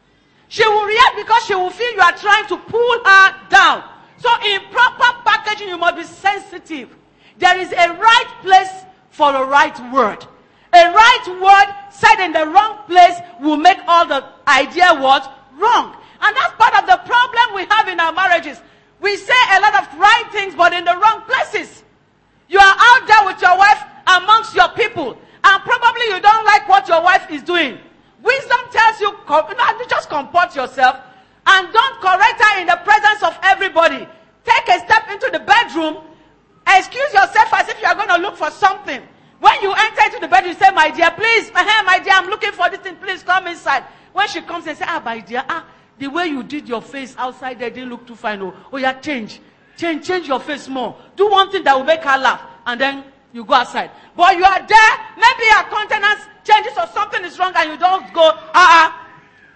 She will react because she will feel you are trying to pull her down. So in proper packaging, you must be sensitive. There is a right place for a right word. A right word said in the wrong place will make all the idea what? Wrong. And that's part of the problem we have in our marriages. We say a lot of right things, but in the wrong places. You are out there with your wife amongst your people, and probably you don't like what your wife is doing. Wisdom tells you, you just comport yourself, and don't correct her in the presence of everybody. Take a step into the bedroom, excuse yourself as if you are going to look for something. When you enter into the bedroom, you say, my dear, please, my, my dear, I'm looking for this thing, please come inside. When she comes and say, ah, my dear, ah, the way you did your face outside there didn't look too fine. Oh, oh yeah, change. Change, change your face more. Do one thing that will make her laugh. And then you go outside. But you are there, maybe your countenance changes or something is wrong and you don't go, ah, uh-uh.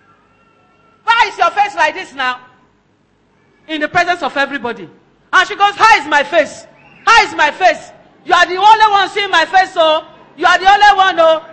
Why is your face like this now? In the presence of everybody. And she goes, how is my face? How is my face? You are the only one seeing my face, so you are the only one, oh.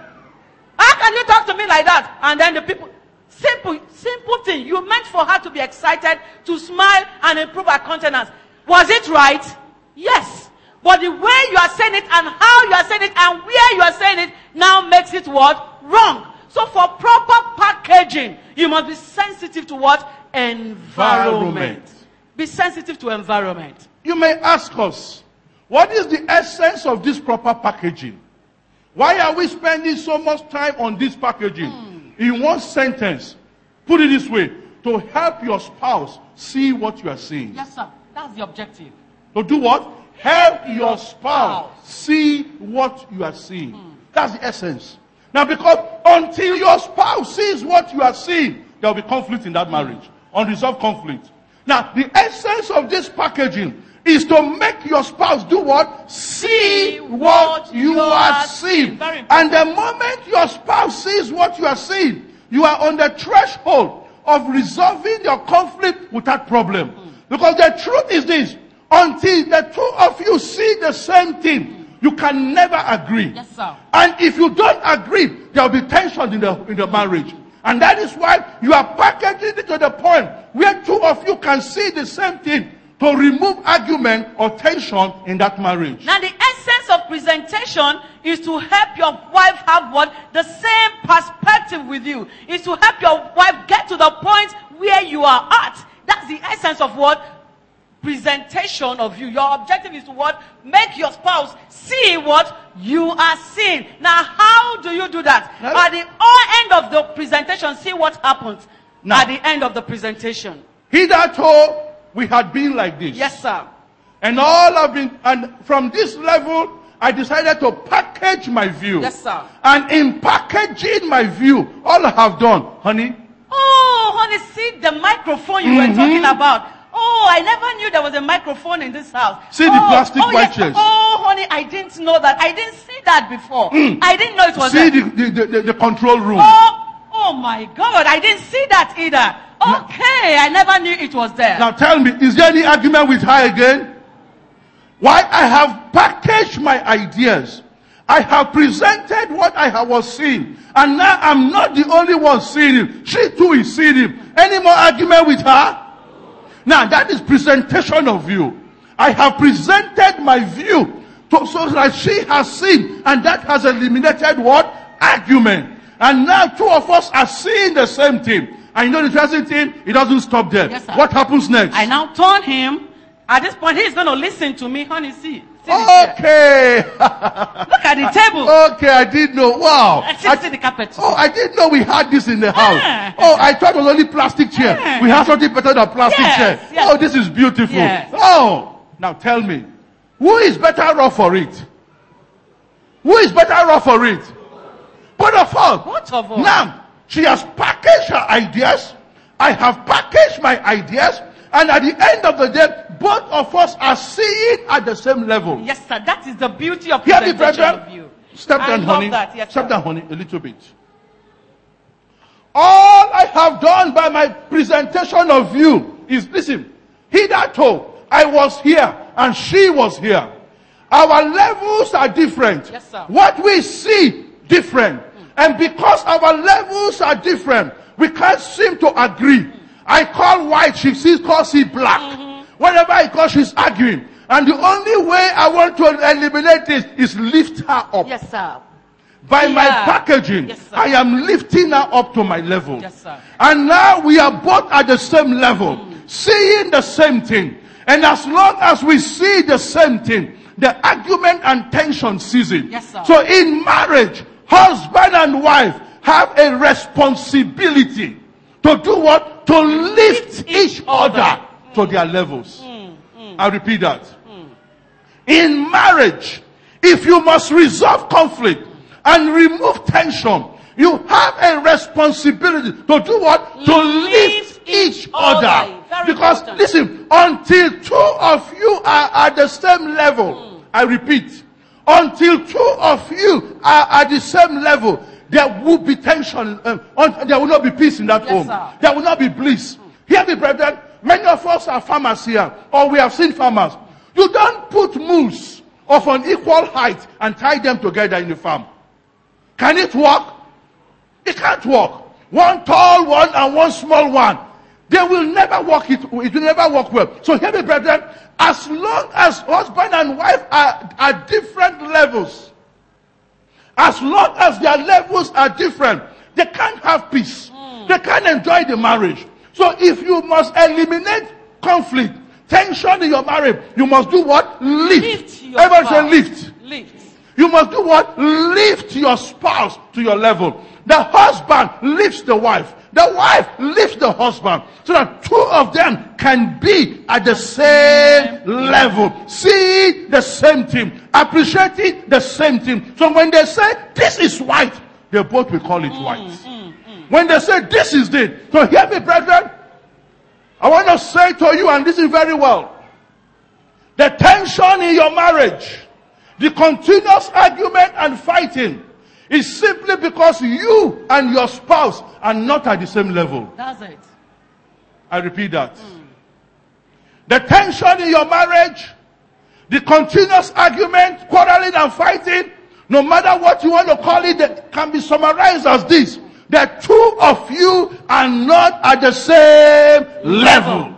How can you talk to me like that? And then the people, simple, simple thing. You meant for her to be excited, to smile and improve her countenance. Was it right? Yes. But the way you are saying it and how you are saying it and where you are saying it now makes it what? Wrong. So for proper packaging, you must be sensitive to what? Environment. Environment. Be sensitive to environment. You may ask us, what is the essence of this proper packaging? Why are we spending so much time on this packaging? Mm. In one sentence, put it this way, to help your spouse see what you are seeing. Yes, sir. That's the objective. To do what? Help your spouse see what you are seeing. Mm. That's the essence. Now, because until your spouse sees what you are seeing, there will be conflict in that marriage. Unresolved conflict. Now, the essence of this packaging is to make your spouse do what? See what you are seeing. And the moment your spouse sees what you are seeing, you are on the threshold of resolving your conflict without problem. Mm. Because the truth is this, until the two of you see the same thing, you can never agree. Yes, sir. And if you don't agree, there will be tension in the, in the marriage. And that is why you are packaging it to the point where two of you can see the same thing, to remove argument or tension in that marriage. Now the essence of presentation is to help your wife have what? The same perspective with you. Is to help your wife get to the point where you are at. That's the essence of what? Presentation of you. Your objective is to what? Make your spouse see what you are seeing. Now how do you do that? No. At the end of the presentation, see what happens. No. At the end of the presentation. Hitherto, we had been like this. Yes, sir. And all have been, and from this level, I decided to package my view. Yes, sir. And in packaging my view, all I have done, honey. Oh, honey, see the microphone you Mm-hmm. were talking about. Oh, I never knew there was a microphone in this house. See the oh, plastic oh, white yes. chairs. Oh, honey, I didn't know that. I didn't see that before. I didn't know it was See there. the, the, the, the control room. Oh, oh my God, I didn't see that either. Okay, I never knew it was there. Now tell me, is there any argument with her again? Why? I have packaged my ideas. I have presented what I have- was seeing. And now I'm not the only one seeing him. She too is seeing him. Any more argument with her? Now that is presentation of view. I have presented my view to, so that she has seen. And that has eliminated what? Argument. And now two of us are seeing the same thing. And you know the interesting thing? It doesn't stop there. Yes, sir. What happens next? I now turn him. At this point, he's going to listen to me. Honey, see. see the chair. Okay. Look at the table. Okay, I didn't know. Wow. I see, I, see the carpet. oh, I didn't know we had this in the house. Yeah. Oh, I thought it was only plastic chair. Yeah. We have something better than plastic Yes, chair. yes. Oh, this is beautiful. Yes. Oh, now tell me, who is better off for it? Who is better off for it? Both of us. Both of us. Now, she has packaged her ideas. I have packaged my ideas. And at the end of the day, both of us are seeing at the same level. Yes, sir. That is the beauty of Hear me, presentation brethren? of you. Step I down, love honey. that. Yes, Step sir. down, honey, a little bit. All I have done by my presentation of you is, listen, hitherto, I was here and she was here. Our levels are different. Yes, sir. What we see, different. And because our levels are different, we can't seem to agree. I call white, she sees, calls it black. Mm-hmm. Whenever I call, she's arguing. And the only way I want to eliminate this is lift her up. Yes, sir. By Yeah. my packaging, Yes, sir. I am lifting her up to my level. Yes, sir. And now we are both at the same level, seeing the same thing. And as long as we see the same thing, the argument and tension ceasing. Yes, sir. So in marriage, husband and wife have a responsibility to do what? To lift each other to their levels. I repeat that. In marriage, if you must resolve conflict and remove tension, you have a responsibility to do what? To lift each other. Very Because important. listen, until two of you are at the same level, I repeat, until two of you are at the same level, there will be tension. Um, un- there will not be peace in that Yes, home. sir. There will not be bliss. Hear me, brethren. Many of us are farmers here, or we have seen farmers. You don't put mules of an equal height and tie them together in the farm. Can it work? It can't work. One tall one and one small one. They will never work it. It will never work well. So hear me, brethren. As long as husband and wife are at different levels, as long as their levels are different, they can't have peace. They can't enjoy the marriage. So if you must eliminate conflict, tension in your marriage, you must do what? Lift. Lift your Everybody say spouse. lift. Lift. You must do what? Lift your spouse to your level. The husband lifts the wife. The wife lifts the husband. So that two of them can be at the same level. See the same thing. Appreciating the same thing. So when they say, this is white, they both will call it white. When they say, this is it. So hear me, brethren. I want to say to you, and listen very well. The tension in your marriage, the continuous argument and fighting, is simply because you and your spouse are not at the same level. That's it. I repeat that. Mm. The tension in your marriage, the continuous argument, quarreling and fighting, no matter what you want to call it, that can be summarized as this. The two of you are not at the same level.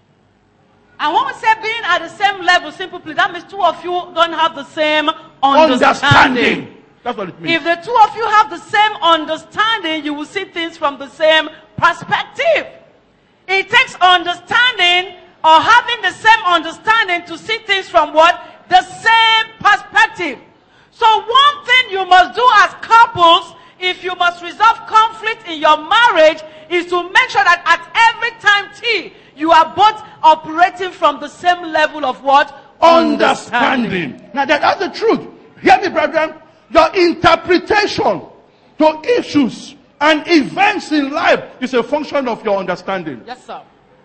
And when we say being at the same level, simply, that means two of you don't have the same understanding. Understanding. That's what it means. If the two of you have the same understanding, you will see things from the same perspective. It takes understanding or having the same understanding to see things from what? The same perspective. So one thing you must do as couples, if you must resolve conflict in your marriage, is to make sure that at every time T, you are both operating from the same level of what? Understanding. Now that, that's the truth. Hear me, brethren. Your interpretation to issues and events in life is a function of your understanding. Yes, sir.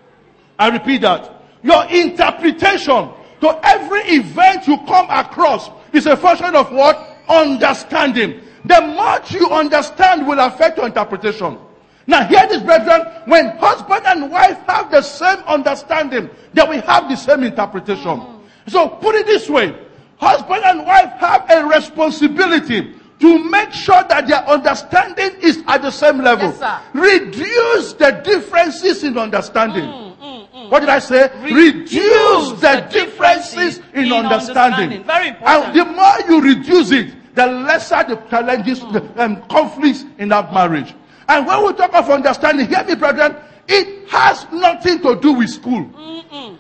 I repeat that. Your interpretation to every event you come across is a function of what? Understanding. The much you understand will affect your interpretation. Now hear this, brethren. When husband and wife have the same understanding, then we have the same interpretation. Mm-hmm. So put it this way. Husband and wife have a responsibility to make sure that their understanding is at the same level. Yes, sir. Reduce the differences in understanding. Mm, mm, mm. What did I say? Reduce Reduce the, the differences in, in understanding. understanding. Very important. And the more you reduce it, the lesser the challenges, mm. the um, conflicts in that marriage. And when we talk of understanding, hear me, brethren, it has nothing to do with school. Mm-mm.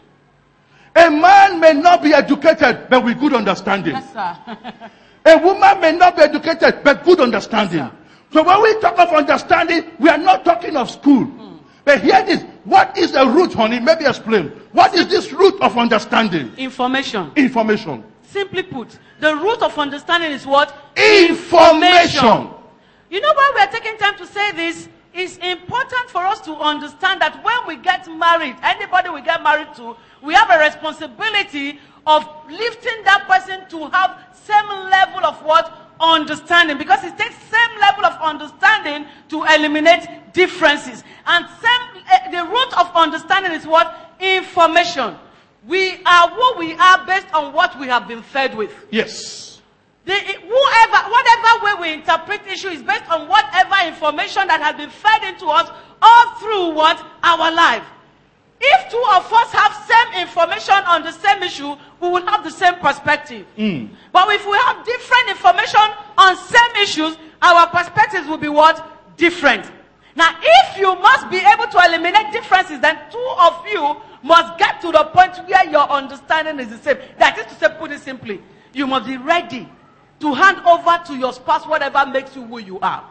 A man may not be educated, but with good understanding. Yes, sir. A woman may not be educated, but good understanding. Yes, so when we talk of understanding, we are not talking of school. Mm. But hear this. What is the root, honey? Maybe explain. What is this root of understanding? Information. Information. Simply put, the root of understanding is what? Information. You know why we are taking time to say this? It's important for us to understand that when we get married, anybody we get married to, we have a responsibility of lifting that person to have same level of what? Understanding. Because it takes same level of understanding to eliminate differences. And same, uh, the root of understanding is what? Information. We are who we are based on what we have been fed with. Yes. The, whoever, whatever way we interpret issue is based on whatever information that has been fed into us all through what? Our life. If two of us have same information on the same issue, we will have the same perspective. Mm. But if we have different information on same issues, our perspectives will be what? Different. Now, if you must be able to eliminate differences, then two of you must get to the point where your understanding is the same. That is to say, put it simply, you must be ready to hand over to your spouse whatever makes you who you are.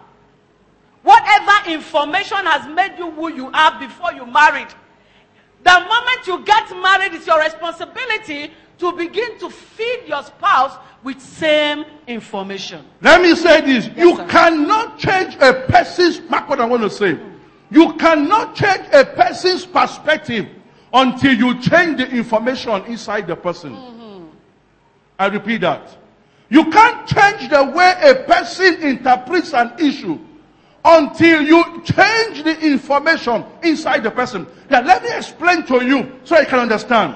Whatever information has made you who you are before you married. The moment you get married, it's your responsibility to begin to feed your spouse with same information. Let me say this. Yes, you sir. cannot change a person's, mark what I want to say. You cannot change a person's perspective until you change the information inside the person. Mm-hmm. I repeat that. You can't change the way a person interprets an issue until you change the information inside the person. Now let me explain to you so you can understand.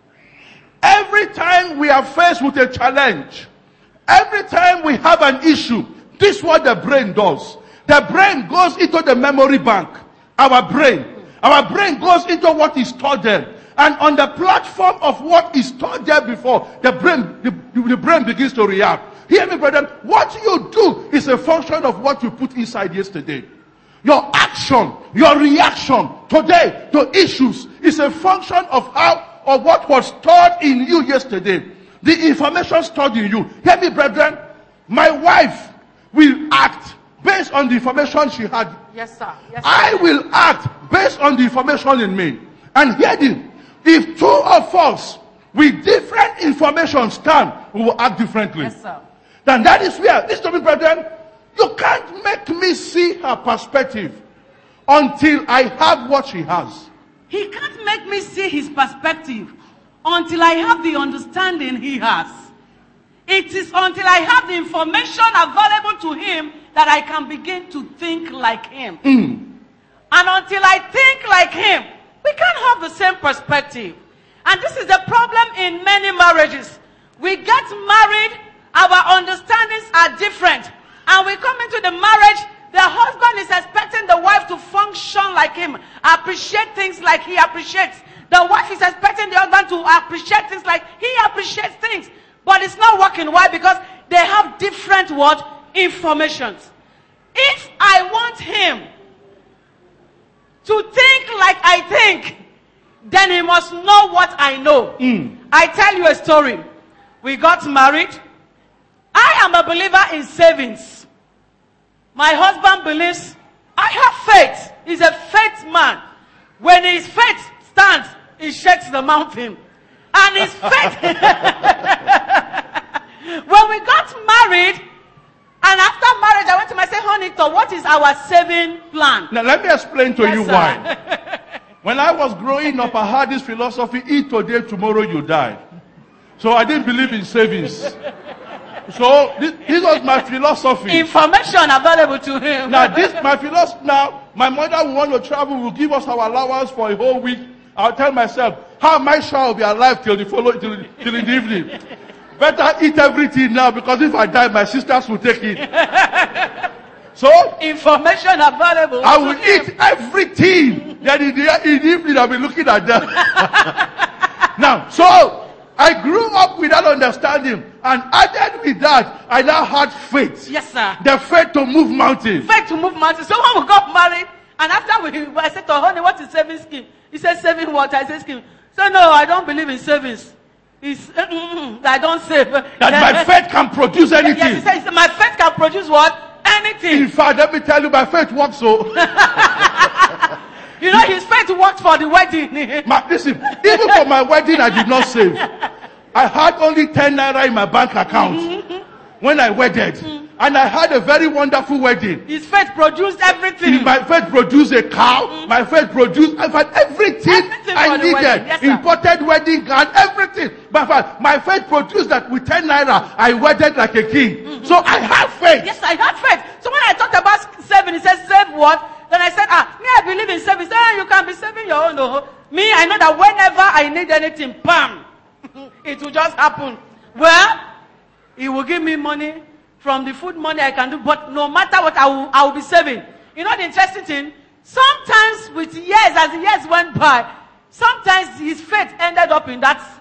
Every time we are faced with a challenge, every time we have an issue, this is what the brain does. The brain goes into the memory bank. Our brain. Our brain goes into what is stored there. And on the platform of what is stored there before, the brain, the, the brain begins to react. Hear me, brethren. What you do is a function of what you put inside yesterday. Your action, your reaction today to issues is a function of how or what was stored in you yesterday. The information stored in you. Hear me, brethren. My wife will act based on the information she had. Yes, sir. Yes, sir. I will act based on the information in me. And hear this. If two of us with different information stand, we will act differently. Yes, sir. Then that is where, listen to me, brethren, you can't make me see her perspective until I have what she has. He can't make me see his perspective until I have the understanding he has. It is until I have the information available to him that I can begin to think like him. Mm. And until I think like him, we can't have the same perspective. And this is the problem in many marriages. We get married, our understandings are different. And we come into the marriage, the husband is expecting the wife to function like him, appreciate things like he appreciates. The wife is expecting the husband to appreciate things like he appreciates things. But it's not working. Why? Because they have different what? Informations. If I want him to think like I think, then he must know what I know. Mm. I tell you a story. We got married. I am a believer in savings. My husband believes, I have faith. He's a faith man. When his faith stands, he shakes the mountain. And his faith, when we got married, and after marriage, I went to my say, honey, so what is our saving plan? Now let me explain to Yes, you sir. why. When I was growing up, I had this philosophy, eat today, tomorrow you die. So I didn't believe in savings. So this, this was my philosophy. Information available to him. Now this, my philosophy, now, my mother will want to travel, will give us our allowance for a whole week. I'll tell myself, how am I sure I'll be alive till the following, till, till in the evening? Better eat everything now, because if I die, my sisters will take it. So, Information available. I will eat everything. Then in the, in the evening, I'll be looking at them. Now, so, I grew up with that understanding, and added with that, I now had faith. Yes, sir. The faith to move mountains. Faith to move mountains. So when we got married, and after we, I said to honey, what is saving scheme? He said, saving what? I said, scheme. So no, I don't believe in savings. It's, uh, mm, I don't save. That my faith can produce anything. Yes, he said, he said, my faith can produce what? Anything. In fact, let me tell you, my faith works so. You know, his faith worked for the wedding. My, listen, even for my wedding, I did not save. I had only ten naira in my bank account when I wedded. And I had a very wonderful wedding. His faith produced everything. My faith produced a cow. Mm-hmm. My faith produced in fact, everything, everything I needed. Yes, imported wedding gown, everything. But in fact, my faith produced that with ten naira, I wedded like a king. Mm-hmm. So I have faith. Yes, I had faith. So when I talked about saving, he said, save what? Then I said, ah, me, I believe in saving. Ah, you can be saving your own. No. Me, I know that whenever I need anything, bam, it will just happen. Well, he will give me money from the food money I can do, but no matter what, I will, I will be saving. You know the interesting thing? Sometimes with years, as the years went by, sometimes his faith ended up in that.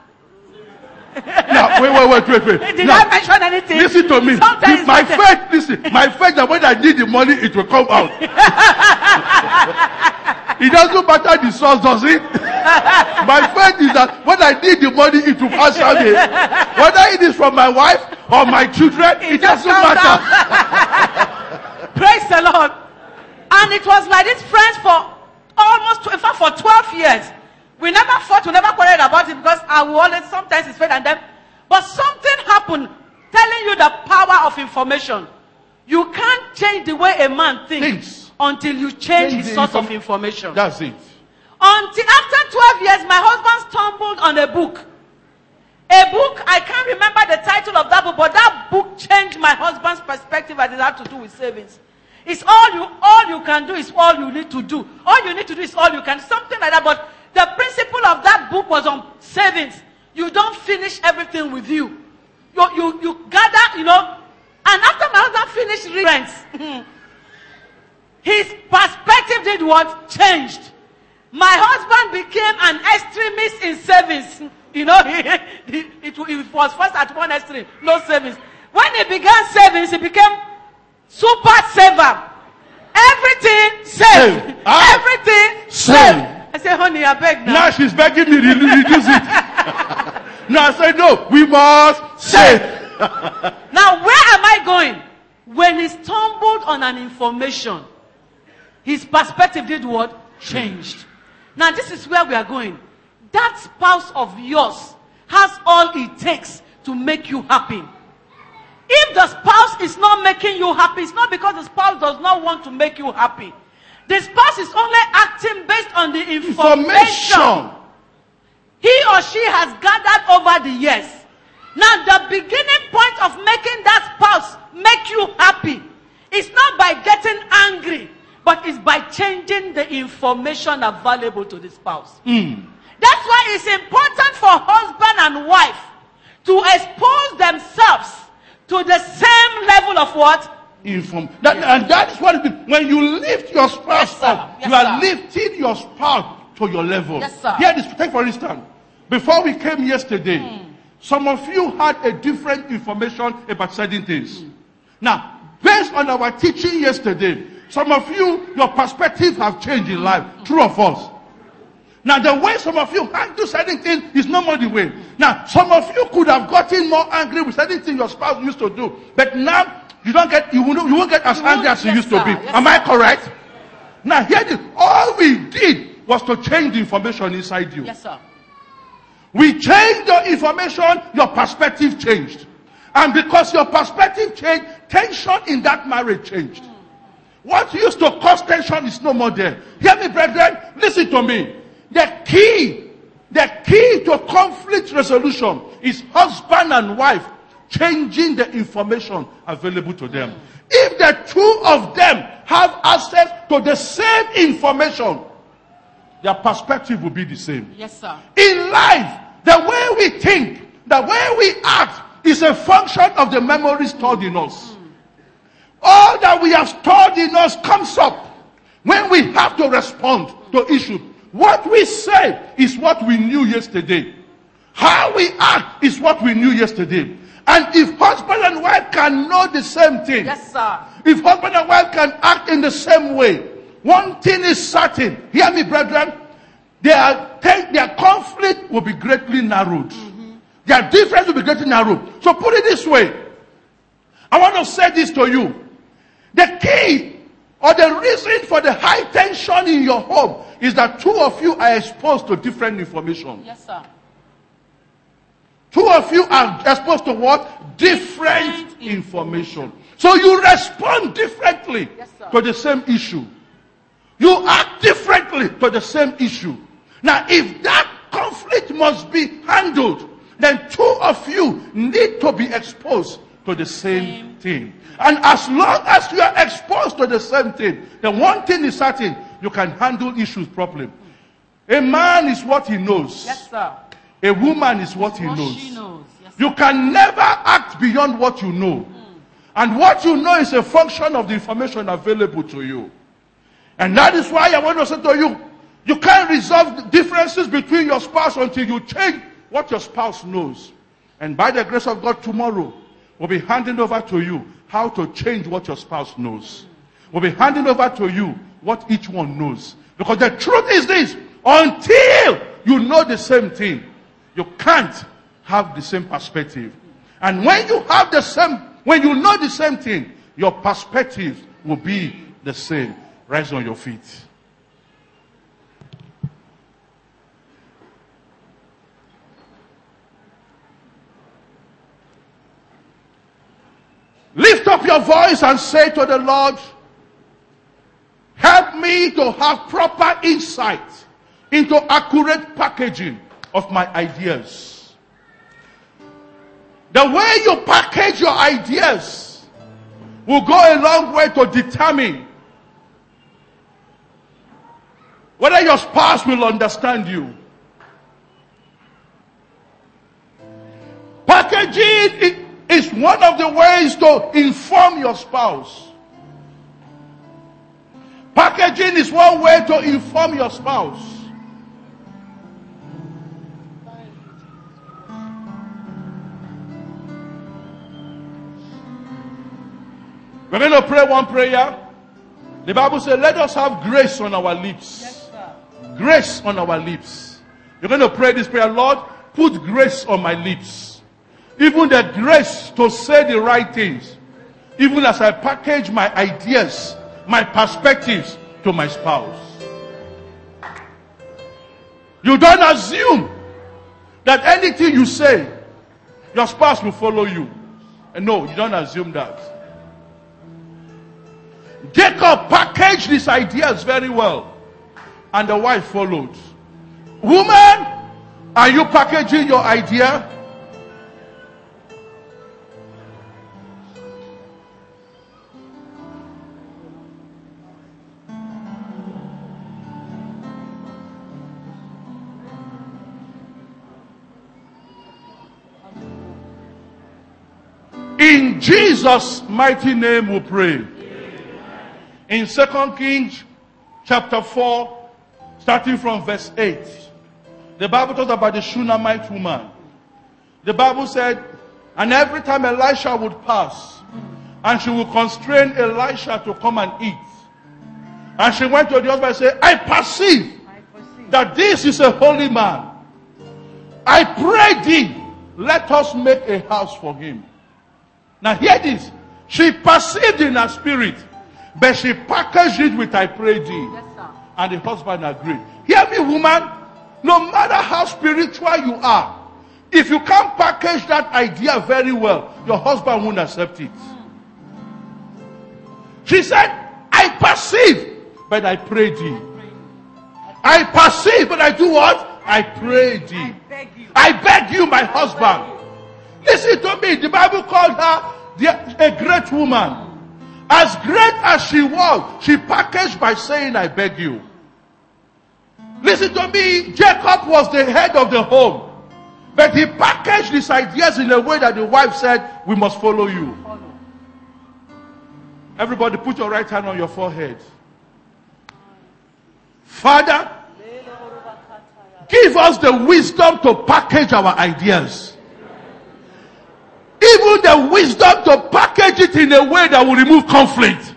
Now, wait, wait, wait, wait, wait. Did now, I mention anything? Listen to me. Sometimes If my faith, listen, my faith that when I need the money, it will come out. It doesn't matter the source, does it? My faith is that when I need the money, it will answer me. Whether it is from my wife or my children, it, it doesn't matter. Praise the Lord. And it was like this, friends, for almost, in fact, for twelve years. We never fought, we never quarreled about it, because I will always, sometimes it's faith and them. But something happened telling you the power of information. You can't change the way a man thinks, thinks. until you change, change his source inform- of information. That's it. Until after twelve years, my husband stumbled on a book. A book, I can't remember the title of that book, but that book changed my husband's perspective as it had to do with savings. It's all you, all you can do is all you need to do. All you need to do is all you can, something like that. But the principle of that book was on savings. You don't finish everything with you. You, you, you gather, you know, and after my husband finished reading, his perspective did what? Changed. My husband became an extremist in savings. You know, he, he, it, it was first at one extreme, no savings. When he began savings, he became super saver. Everything saved. Save. Ah. Everything Save. saved. I say, honey, I beg now. Now she's begging me to reduce it. Now I say, no, we must save. Now, where am I going? When he stumbled on an information, his perspective did what? Changed. Now, this is where we are going. That spouse of yours has all it takes to make you happy. If the spouse is not making you happy, it's not because the spouse does not want to make you happy. The spouse is only acting based on the information, information he or she has gathered over the years. Now, the beginning point of making that spouse make you happy is not by getting angry, but it's by changing the information available to the spouse. Mm. That's why it's important for husband and wife to expose themselves to the same level of what? Inform. That, and that is what it means. When you lift your spouse Yes, up, yes, you are sir. lifting your spouse to your level. Yes, sir. Here, this, take for instance, before we came yesterday, mm. some of you had a different information about certain things. Mm. Now, based on our teaching yesterday, some of you, your perspective have changed in life. Mm. True of us. Now, the way some of you handle certain things is not more the way. Now, some of you could have gotten more angry with certain things your spouse used to do. But now, you don't get, you won't, you won't get as you angry as you yes, used sir. to be. Yes, Am sir. I correct? Now, here it is. All we did was to change the information inside you. Yes, sir. We changed the information, your perspective changed. And because your perspective changed, tension in that marriage changed. What used to cause tension is no more there. Hear me, brethren. Listen to me. The key, the key to conflict resolution is husband and wife changing the information available to them. If the two of them have access to the same information, their perspective will be the same. Yes, sir. In life, the way we think, the way we act is a function of the memory stored in us. All that we have stored in us comes up when we have to respond to issues. What we say is what we knew yesterday. How we act is what we knew yesterday. And if husband and wife can know the same thing, yes, sir. If husband and wife can act in the same way, one thing is certain. Hear me, brethren. Their, their conflict will be greatly narrowed. Mm-hmm. Their difference will be greatly narrowed. So put it this way. I want to say this to you. The key or the reason for the high tension in your home is that two of you are exposed to different information. Yes, sir. Two of you are exposed to what? Different information. So you respond differently, yes, to the same issue. You act differently to the same issue. Now, if that conflict must be handled, then two of you need to be exposed to the same, same. thing. And as long as you are exposed to the same thing, then one thing is certain, you can handle issues properly. A man is what he knows. Yes, sir. A woman is what he what knows. She knows. Yes, you can never act beyond what you know. Mm. And what you know is a function of the information available to you. And that is why I want to say to you, you can't resolve the differences between your spouse until you change what your spouse knows. And by the grace of God, tomorrow, we'll be handing over to you how to change what your spouse knows. We'll be handing over to you what each one knows. Because the truth is this, until you know the same thing, you can't have the same perspective. And when you have the same, when you know the same thing, your perspective will be the same. Rise on your feet. Lift up your voice and say to the Lord, help me to have proper insight into accurate packaging of my ideas. The way you package your ideas will go a long way to determine whether your spouse will understand you. Packaging is one of the ways to inform your spouse. Packaging is one way to inform your spouse. We're going to pray one prayer. The Bible says, let us have grace on our lips. Yes, sir. Grace on our lips. You're going to pray this prayer, Lord, put grace on my lips. Even the grace to say the right things. Even as I package my ideas, my perspectives to my spouse. You don't assume that anything you say, your spouse will follow you. And no, you don't assume that. Jacob packaged his ideas very well. And the wife followed. Woman, are you packaging your idea? In Jesus' mighty name we pray. In Second Kings chapter four, starting from verse eight, the Bible talks about the Shunammite woman. The Bible said, and every time Elisha would pass, and she would constrain Elisha to come and eat. And she went to the husband and said, I perceive, I perceive that this is a holy man. I pray thee, let us make a house for him. Now hear this. She perceived in her spirit, but she packaged it with I pray thee. Yes, sir. And the husband agreed. Hear me, woman. No matter how spiritual you are, If you can't package that idea very well, your husband won't accept it. She said, I perceive, but I pray thee. I perceive, but I do what? I pray thee. I beg you. I beg you, my husband. Listen to me. The Bible called her the, a great woman. As great as she was, she packaged by saying, I beg you. Listen to me. Jacob was the head of the home. But he packaged his ideas in a way that the wife said, we must follow you. Everybody put your right hand on your forehead. Father, give us the wisdom to package our ideas. Even the wisdom to package it in a way that will remove conflict.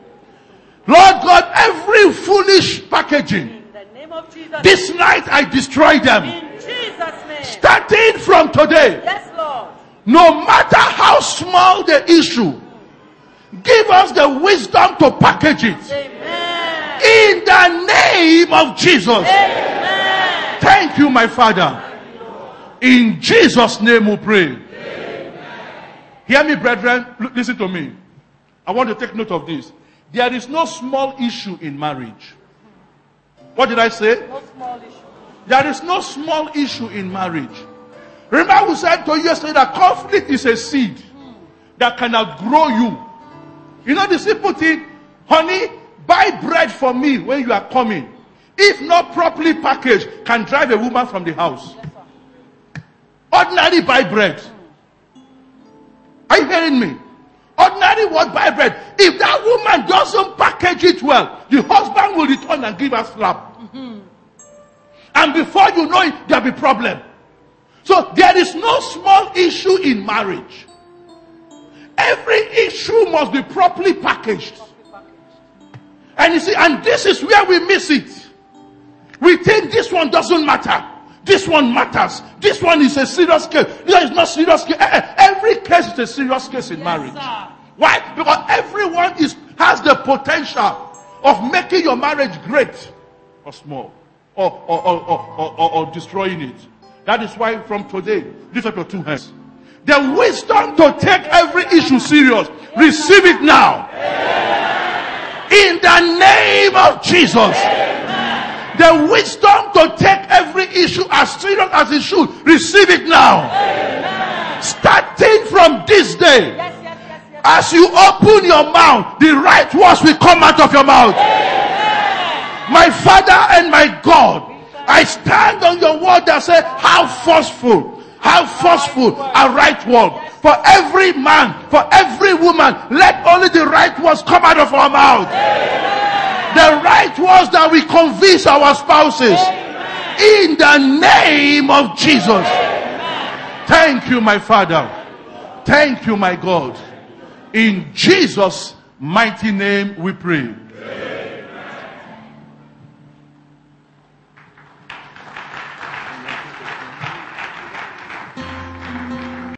Lord God, every foolish packaging, this night I destroy them. In Jesus' name. Starting from today. Yes, Lord. No matter how small the issue, give us the wisdom to package it. Amen. In the name of Jesus. Amen. Thank you, my Father. In Jesus' name we pray. Amen. Hear me, brethren. Look, listen to me. I want to take note of this. There is no small issue in marriage. What did I say? No small issue. There is no small issue in marriage. Remember we said to you yesterday that conflict is a seed that can outgrow you. You know the simple thing? Honey, buy bread for me when you are coming. If not properly packaged, can drive a woman from the house. Yes, sir. Ordinary buy bread. Are you hearing me? Ordinary what buy bread. If that woman doesn't package it well, the husband will return and give her slap. Mm-hmm. And before you know it, there'll be problem. So there is no small issue in marriage. Every issue must be properly packaged. And you see, and this is where we miss it. We think this one doesn't matter. This one matters. This one is a serious case. This is not serious case. Every case is a serious case in Yes, marriage. sir. Why? Because everyone is has the potential of making your marriage great or small, or or or or, or, or, or destroying it. That is why from today, lift up your two hands. The wisdom to take every issue serious, receive it now. In the name of Jesus. The wisdom to take every issue as serious as it should, receive it now. Starting from this day. Yes, yes, yes, yes. As you open your mouth, the right words will come out of your mouth. Amen. My Father and my God, I stand on your word that says, how forceful, how forceful a right word. For every man, for every woman, let only the right words come out of our mouth. Amen. The right words that we convince our spouses. Amen. In the name of Jesus. Amen. Thank you, my Father. Thank you, my God. In Jesus' mighty name we pray.